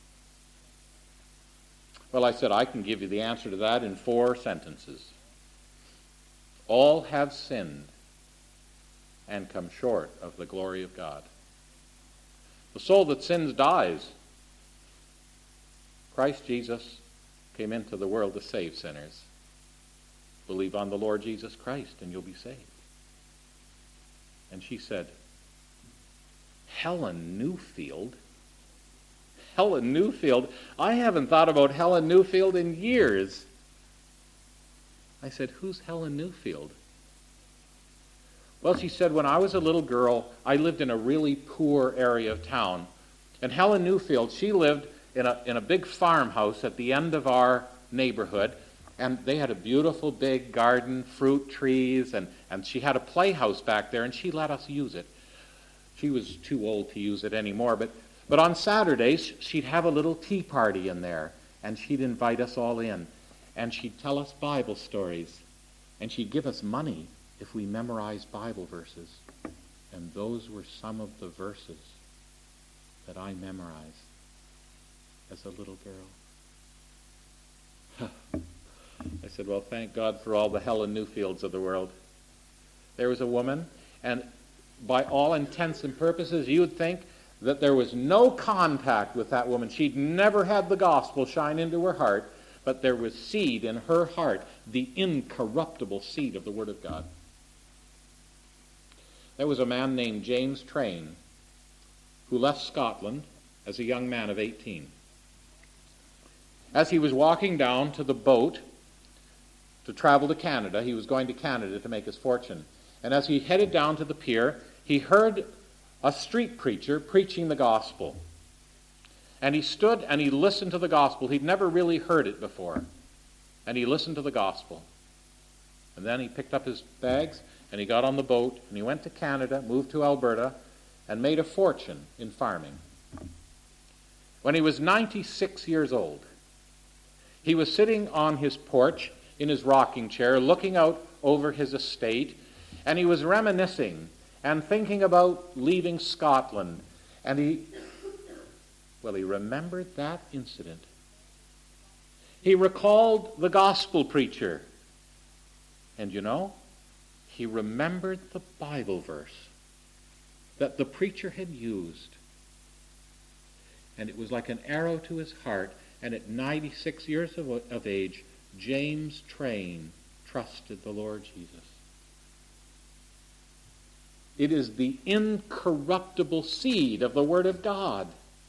Well, I said, I can give you the answer to that in four sentences. All have sinned and come short of the glory of God. The soul that sins dies. Christ Jesus came into the world to save sinners. Believe on the Lord Jesus Christ and you'll be saved. And she said, Helen Newfield? Helen Newfield? I haven't thought about Helen Newfield in years. I said, who's Helen Newfield? Well, she said, when I was a little girl, I lived in a really poor area of town. And Helen Newfield, she lived in a in a big farmhouse at the end of our neighborhood, and they had a beautiful big garden, fruit trees, and, and she had a playhouse back there, and she let us use it. She was too old to use it anymore, but, but on Saturdays, she'd have a little tea party in there, and she'd invite us all in, and she'd tell us Bible stories, and she'd give us money if we memorized Bible verses. And those were some of the verses that I memorized as a little girl. I said, well, thank God for all the Helen Newfields of the world. There was a woman, and by all intents and purposes, you would think that there was no contact with that woman. She'd never had the gospel shine into her heart, but there was seed in her heart, the incorruptible seed of the Word of God. There was a man named James Train who left Scotland as a young man of eighteen. As he was walking down to the boat to travel to Canada, he was going to Canada to make his fortune. And as he headed down to the pier, he heard a street preacher preaching the gospel. And he stood and he listened to the gospel. He'd never really heard it before. And he listened to the gospel. And then he picked up his bags and he got on the boat and he went to Canada, moved to Alberta, and made a fortune in farming. When he was ninety-six years old, he was sitting on his porch in his rocking chair, looking out over his estate, and he was reminiscing and thinking about leaving Scotland. And he, well, he remembered that incident. He recalled the gospel preacher. And you know, he remembered the Bible verse that the preacher had used. And it was like an arrow to his heart. And at ninety-six years of, of age, James Train trusted the Lord Jesus. It is the incorruptible seed of the Word of God.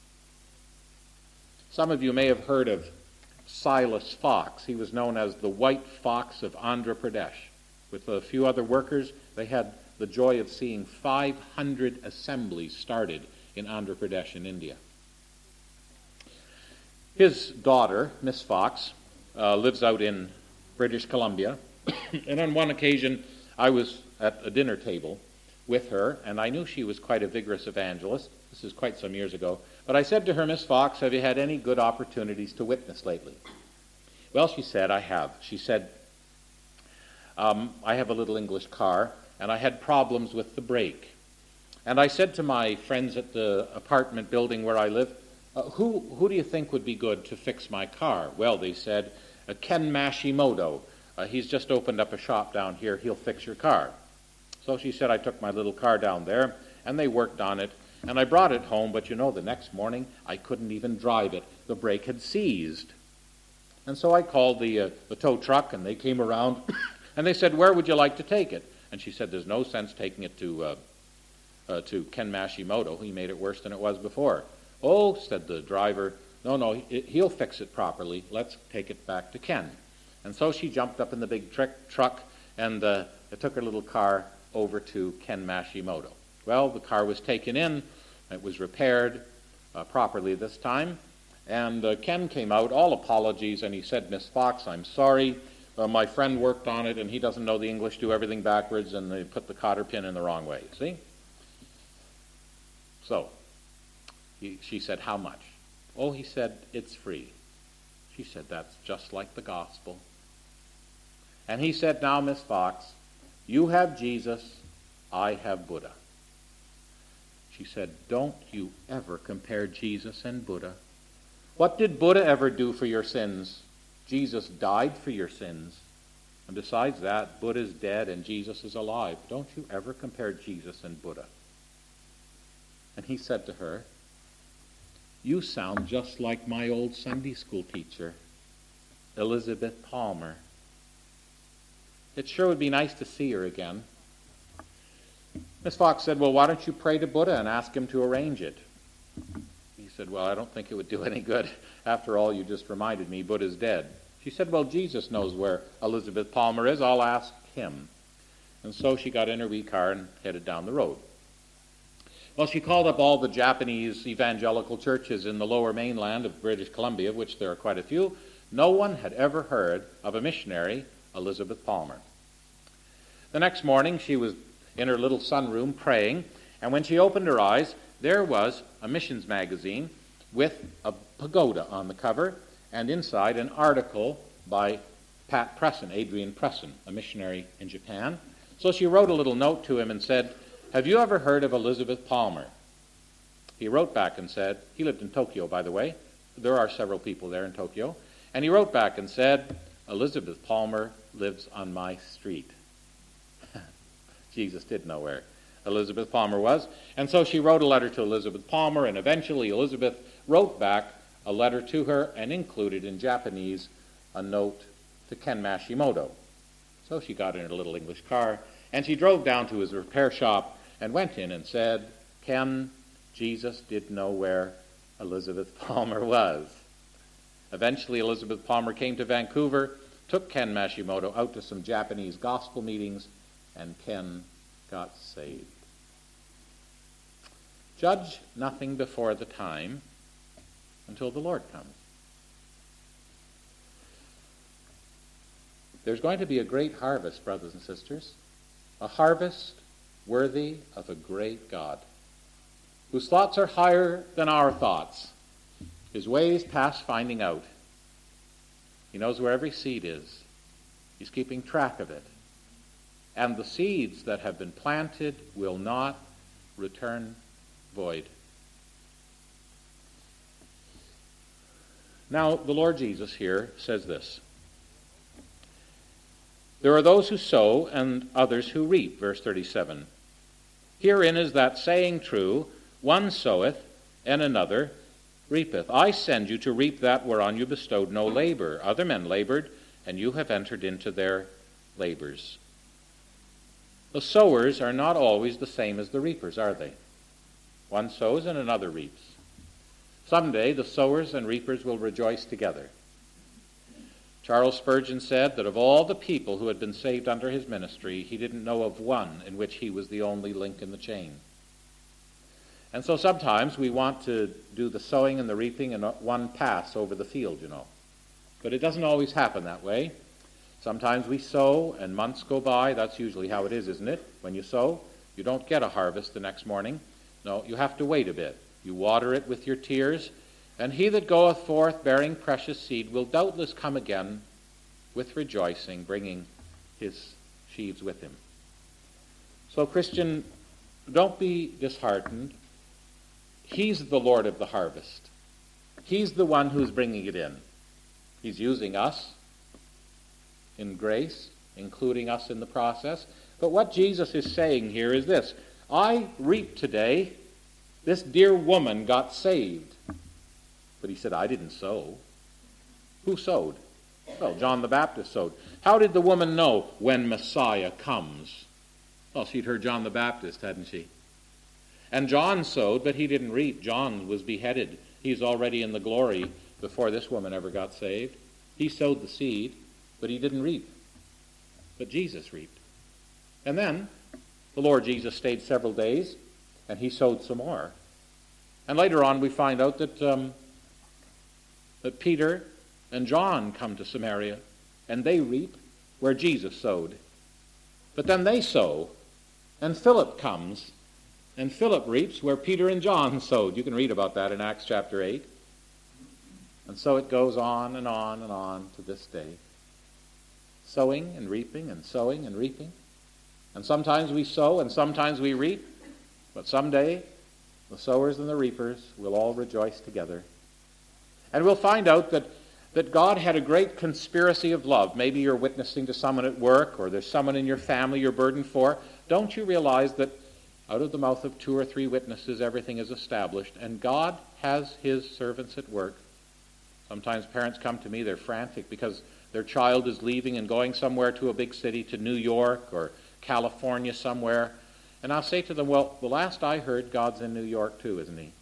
Some of you may have heard of Silas Fox. He was known as the White Fox of Andhra Pradesh. With a few other workers, they had the joy of seeing five hundred assemblies started in Andhra Pradesh in India. His daughter, Miss Fox, uh, lives out in British Columbia. And on one occasion, I was at a dinner table with her, and I knew she was quite a vigorous evangelist. This is quite some years ago. But I said to her, Miss Fox, have you had any good opportunities to witness lately? Well, she said, I have. She said, um, I have a little English car, and I had problems with the brake. And I said to my friends at the apartment building where I live, uh, who, who do you think would be good to fix my car? Well, they said, uh, Ken Mashimoto. Uh, he's just opened up a shop down here. He'll fix your car. So she said I took my little car down there, and they worked on it, and I brought it home, but you know, the next morning, I couldn't even drive it. The brake had seized. And so I called the, uh, the tow truck, and they came around, and they said, where would you like to take it? And she said, there's no sense taking it to, uh, uh, to Ken Mashimoto. He made it worse than it was before. Oh, said the driver, no, no, he, he'll fix it properly. Let's take it back to Ken. And so she jumped up in the big tr- truck, and uh, it took her little car over to Ken Mashimoto. Well, the car was taken in. It was repaired uh, properly this time. And uh, Ken came out, all apologies, and he said, Miss Fox, I'm sorry. Uh, my friend worked on it, and he doesn't know the English, do everything backwards, and they put the cotter pin in the wrong way. See? So, he, she said, how much? Oh, he said, it's free. She said, that's just like the gospel. And he said, now, Miss Fox, you have Jesus, I have Buddha. She said, don't you ever compare Jesus and Buddha. What did Buddha ever do for your sins? Jesus died for your sins. And besides that, Buddha's dead and Jesus is alive. Don't you ever compare Jesus and Buddha. And he said to her, you sound just like my old Sunday school teacher, Elizabeth Palmer. It sure would be nice to see her again. Miss Fox said, well, why don't you pray to Buddha and ask him to arrange it? He said, well, I don't think it would do any good. After all, you just reminded me Buddha's dead. She said, well, Jesus knows where Elizabeth Palmer is. I'll ask him. And so she got in her wee car and headed down the road. Well, she called up all the Japanese evangelical churches in the lower mainland of British Columbia, of which there are quite a few. No one had ever heard of a missionary, Elizabeth Palmer. The next morning, she was in her little sunroom praying, and when she opened her eyes, there was a missions magazine with a pagoda on the cover, and inside an article by Pat Presson, Adrian Presson, a missionary in Japan. So she wrote a little note to him and said, have you ever heard of Elizabeth Palmer? He wrote back and said, he lived in Tokyo, by the way. There are several people there in Tokyo. And he wrote back and said, Elizabeth Palmer lives on my street. Jesus did know where Elizabeth Palmer was. And so she wrote a letter to Elizabeth Palmer, and eventually Elizabeth wrote back a letter to her and included in Japanese a note to Ken Mashimoto. So she got in her little English car, and she drove down to his repair shop and went in and said, Ken, Jesus did know where Elizabeth Palmer was. Eventually, Elizabeth Palmer came to Vancouver, took Ken Mashimoto out to some Japanese gospel meetings, and Ken got saved. Judge nothing before the time until the Lord comes. There's going to be a great harvest, brothers and sisters, a harvest worthy of a great God, whose thoughts are higher than our thoughts, his ways past finding out. He knows where every seed is. He's keeping track of it. And the seeds that have been planted will not return void. Now, the Lord Jesus here says this. There are those who sow and others who reap, verse thirty-seven. Herein is that saying true, one soweth and another reapeth. I send you to reap that whereon you bestowed no labor. Other men labored, and you have entered into their labors. The sowers are not always the same as the reapers, are they? One sows and another reaps. Someday the sowers and reapers will rejoice together. Charles Spurgeon said that of all the people who had been saved under his ministry, he didn't know of one in which he was the only link in the chain. And so sometimes we want to do the sowing and the reaping in one pass over the field, you know. But it doesn't always happen that way. Sometimes we sow and months go by. That's usually how it is, isn't it? When you sow, you don't get a harvest the next morning. No, you have to wait a bit. You water it with your tears, and he that goeth forth bearing precious seed will doubtless come again with rejoicing, bringing his sheaves with him. So, Christian, don't be disheartened. He's the Lord of the harvest. He's the one who's bringing it in. He's using us in grace, including us in the process. But what Jesus is saying here is this. I reap today. This dear woman got saved. But he said, I didn't sow. Who sowed? Well, John the Baptist sowed. How did the woman know when Messiah comes? Well, she'd heard John the Baptist, hadn't she? And John sowed, but he didn't reap. John was beheaded. He's already in the glory before this woman ever got saved. He sowed the seed, but he didn't reap. But Jesus reaped. And then the Lord Jesus stayed several days, and he sowed some more. And later on we find out that, um, that Peter and John come to Samaria, and they reap where Jesus sowed. But then they sow, and Philip comes, and Philip reaps where Peter and John sowed. You can read about that in Acts chapter eight. And so it goes on and on and on to this day. Sowing and reaping and sowing and reaping. And sometimes we sow and sometimes we reap. But someday the sowers and the reapers will all rejoice together. And we'll find out that, that God had a great conspiracy of love. Maybe you're witnessing to someone at work, or there's someone in your family you're burdened for. Don't you realize that out of the mouth of two or three witnesses everything is established, and God has his servants at work? Sometimes parents come to me, they're frantic because their child is leaving and going somewhere to a big city, to New York or California somewhere. And I'll say to them, well, the last I heard, God's in New York too, isn't he?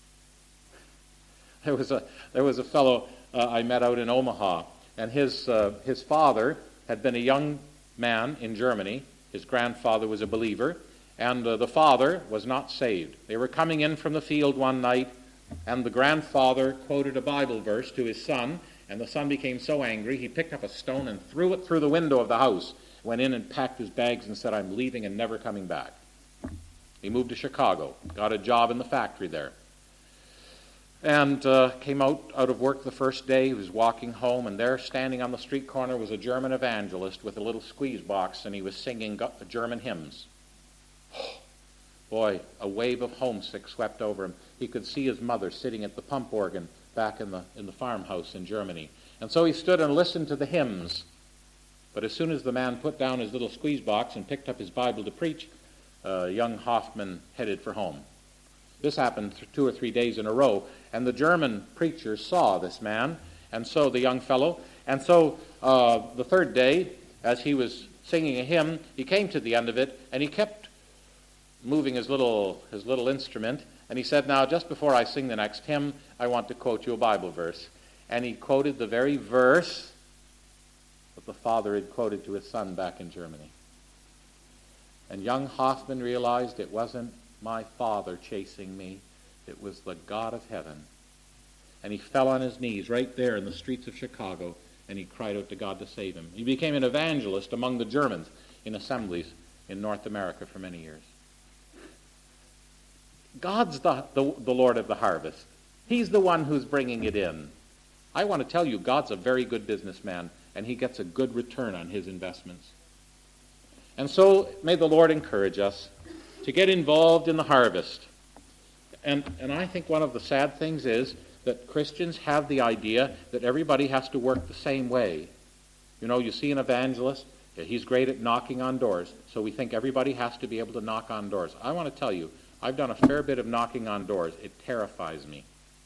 There was a there was a fellow uh, I met out in Omaha, and his uh, his father had been a young man in Germany. His grandfather was a believer, and uh, the father was not saved. They were coming in from the field one night, and the grandfather quoted a Bible verse to his son, and the son became so angry he picked up a stone and threw it through the window of the house, went in and packed his bags and said, I'm leaving and never coming back. He moved to Chicago, got a job in the factory there, and uh, came out, out of work the first day. He was walking home, and there, standing on the street corner, was a German evangelist with a little squeeze box, and he was singing German hymns. Boy, a wave of homesick swept over him. He could see his mother sitting at the pump organ back in the in the farmhouse in Germany. And so he stood and listened to the hymns. But as soon as the man put down his little squeeze box and picked up his Bible to preach, uh, young Hoffman headed for home. This happened two or three days in a row, and the German preacher saw this man, and so the young fellow, and so uh, the third day, as he was singing a hymn, he came to the end of it, and he kept moving his little his little instrument, and he said, now, just before I sing the next hymn, I want to quote you a Bible verse. And he quoted the very verse that the father had quoted to his son back in Germany. And young Hoffman realized it wasn't my Father chasing me. It was the God of heaven. And he fell on his knees right there in the streets of Chicago, and he cried out to God to save him. He became an evangelist among the Germans in assemblies in North America for many years. God's the, the, the Lord of the harvest. He's the one who's bringing it in. I want to tell you, God's a very good businessman, and he gets a good return on his investments. And so may the Lord encourage us to get involved in the harvest. And, and I think one of the sad things is that Christians have the idea that everybody has to work the same way. You know, you see an evangelist, he's great at knocking on doors, so we think everybody has to be able to knock on doors. I want to tell you, I've done a fair bit of knocking on doors. It terrifies me.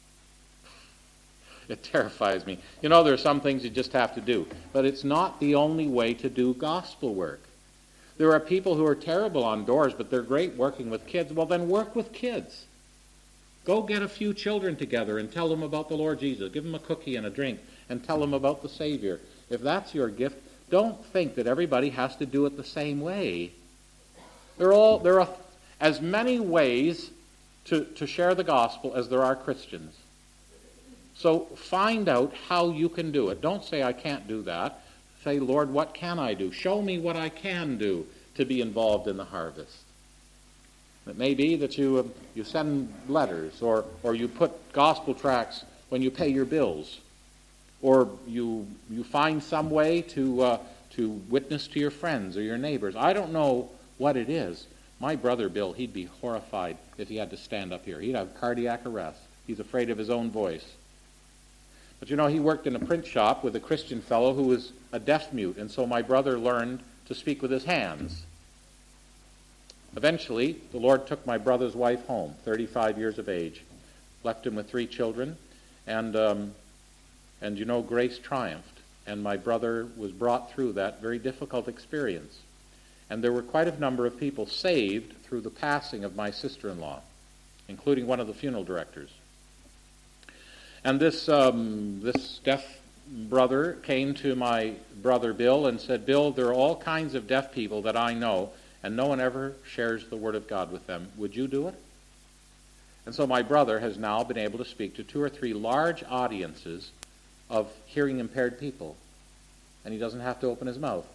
It terrifies me. You know, there are some things you just have to do, but it's not the only way to do gospel work. There are people who are terrible on doors, but they're great working with kids. Well, then work with kids. Go get a few children together and tell them about the Lord Jesus. Give them a cookie and a drink and tell them about the Savior. If that's your gift, don't think that everybody has to do it the same way. There are, all, there are as many ways to, to share the gospel as there are Christians. So find out how you can do it. Don't say, I can't do that. Say, Lord, what can I do? Show me what I can do to be involved in the harvest. It may be that you uh, you send letters, or, or you put gospel tracts when you pay your bills, or you you find some way to uh, to witness to your friends or your neighbors. I don't know what it is. My brother Bill, he'd be horrified if he had to stand up here. He'd have cardiac arrest. He's afraid of his own voice. But you know, he worked in a print shop with a Christian fellow who was a deaf mute, and so my brother learned to speak with his hands. Eventually, the Lord took my brother's wife home, thirty-five years of age, left him with three children, and, um, and you know, grace triumphed, and my brother was brought through that very difficult experience. And there were quite a number of people saved through the passing of my sister-in-law, including one of the funeral directors. And this, um, this deaf brother came to my brother Bill and said, Bill, there are all kinds of deaf people that I know, and no one ever shares the Word of God with them. Would you do it? And so my brother has now been able to speak to two or three large audiences of hearing impaired people. And he doesn't have to open his mouth.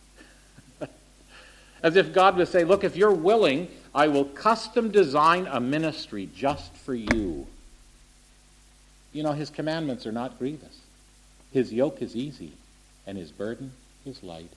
As if God would say, look, if you're willing, I will custom design a ministry just for you. You know, his commandments are not grievous. His yoke is easy, and his burden is light.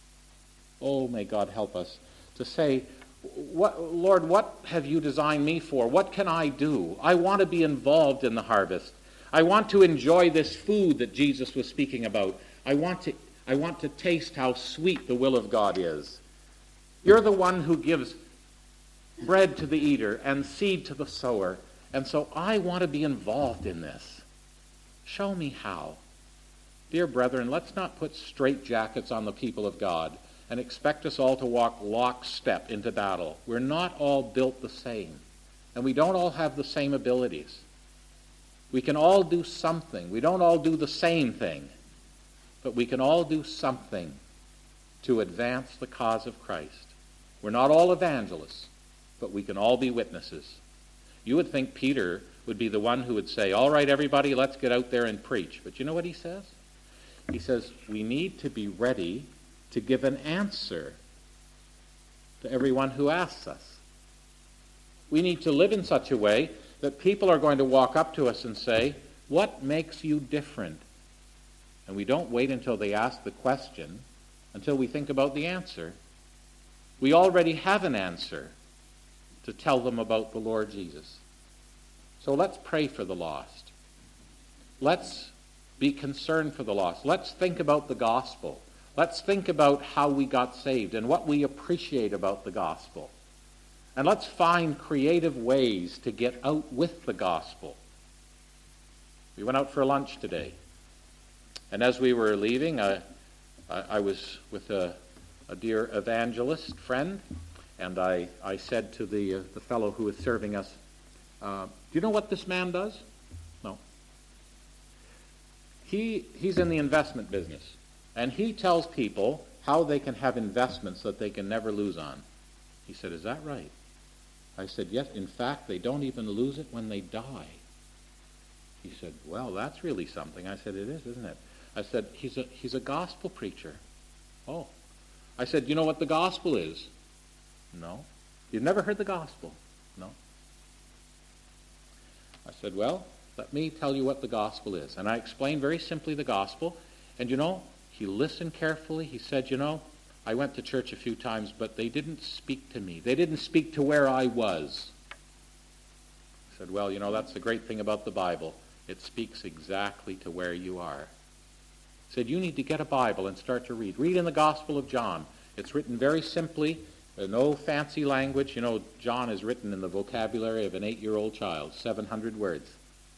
Oh, may God help us to say, what, Lord, what have you designed me for? What can I do? I want to be involved in the harvest. I want to enjoy this food that Jesus was speaking about. I want to, I want to taste how sweet the will of God is. You're the one who gives bread to the eater and seed to the sower. And so I want to be involved in this. Show me how. Dear brethren, let's not put straitjackets on the people of God and expect us all to walk lockstep into battle. We're not all built the same, and we don't all have the same abilities. We can all do something. We don't all do the same thing, but we can all do something to advance the cause of Christ. We're not all evangelists, but we can all be witnesses. You would think Peter would be the one who would say, all right, everybody, let's get out there and preach. But you know what he says? He says, we need to be ready to give an answer to everyone who asks us. We need to live in such a way that people are going to walk up to us and say, what makes you different? And we don't wait until they ask the question, until we think about the answer. We already have an answer to tell them about the Lord Jesus. So let's pray for the lost. Let's be concerned for the lost. Let's think about the gospel. Let's think about how we got saved and what we appreciate about the gospel. And let's find creative ways to get out with the gospel. We went out for lunch today. And as we were leaving, I, I, I was with a, a dear evangelist friend, and I, I said to the, uh, the fellow who was serving us, uh, do you know what this man does? No. He, he's in the investment business, and he tells people how they can have investments that they can never lose on. He said, is that right? I said, yes, in fact, they don't even lose it when they die. He said, well, that's really something. I said, it is, isn't it? I said, he's a, he's a gospel preacher. Oh. I said, you know what the gospel is? No. You've never heard the gospel? No. I said, well, let me tell you what the gospel is. And I explained very simply the gospel. And you know, he listened carefully. He said, you know, I went to church a few times, but they didn't speak to me. They didn't speak to where I was. I said, well, you know, that's the great thing about the Bible. It speaks exactly to where you are. He said, you need to get a Bible and start to read. Read in the Gospel of John. It's written very simply, no fancy language. You know, John is written in the vocabulary of an eight-year-old child, seven hundred words.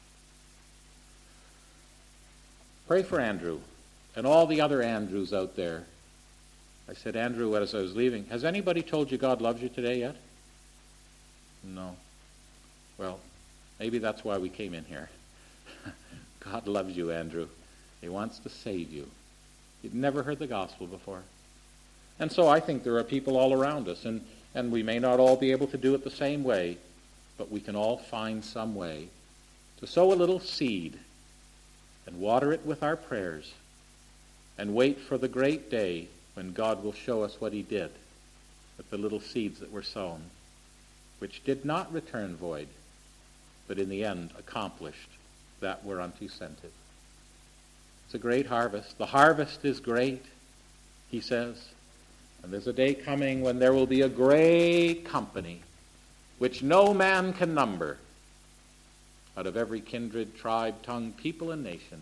Pray for Andrew and all the other Andrews out there. I said, Andrew, as I was leaving, has anybody told you God loves you today yet? No. Well, maybe that's why we came in here. God loves you, Andrew. He wants to save you. You've never heard the gospel before. And so I think there are people all around us, and, and we may not all be able to do it the same way, but we can all find some way to sow a little seed and water it with our prayers and wait for the great day when God will show us what he did with the little seeds that were sown, which did not return void, but in the end accomplished that whereunto he sent it. It's a great harvest. The harvest is great, he says. And there's a day coming when there will be a great company, which no man can number, out of every kindred, tribe, tongue, people, and nation.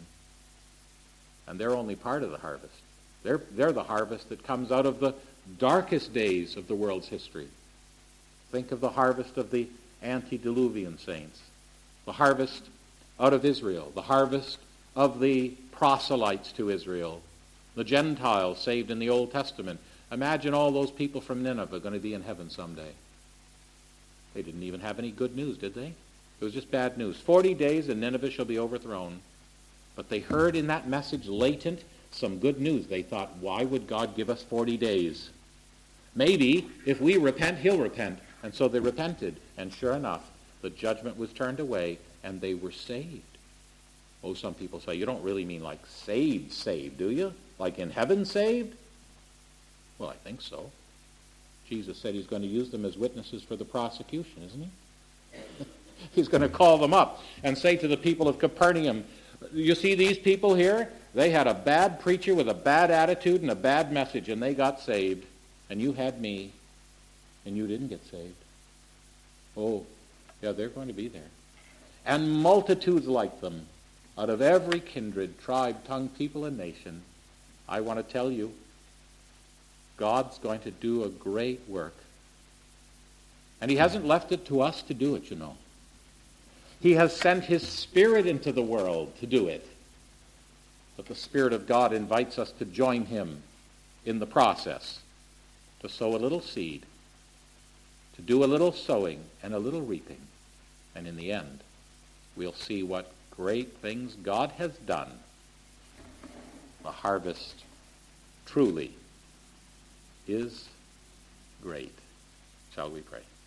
And they're only part of the harvest. They're, they're the harvest that comes out of the darkest days of the world's history. Think of the harvest of the antediluvian saints, the harvest out of Israel, the harvest of the proselytes to Israel, the Gentiles saved in the Old Testament. Imagine all those people from Nineveh going to be in heaven someday. They didn't even have any good news, did they? It was just bad news. Forty days and Nineveh shall be overthrown. But they heard in that message latent some good news. They thought, why would God give us forty days? Maybe if we repent, he'll repent. And so they repented. And sure enough, the judgment was turned away and they were saved. Oh, some people say, you don't really mean like saved, saved, do you? Like in heaven saved? Well, I think so. Jesus said he's going to use them as witnesses for the prosecution, isn't he? He's going to call them up and say to the people of Capernaum, you see these people here? They had a bad preacher with a bad attitude and a bad message, and they got saved. And you had me, and you didn't get saved. Oh, yeah, they're going to be there. And multitudes like them, out of every kindred, tribe, tongue, people, and nation. I want to tell you, God's going to do a great work. And he hasn't left it to us to do it, you know. He has sent his Spirit into the world to do it. But the Spirit of God invites us to join him in the process, to sow a little seed, to do a little sowing and a little reaping. And in the end, we'll see what great things God has done. The harvest truly is great. Shall we pray?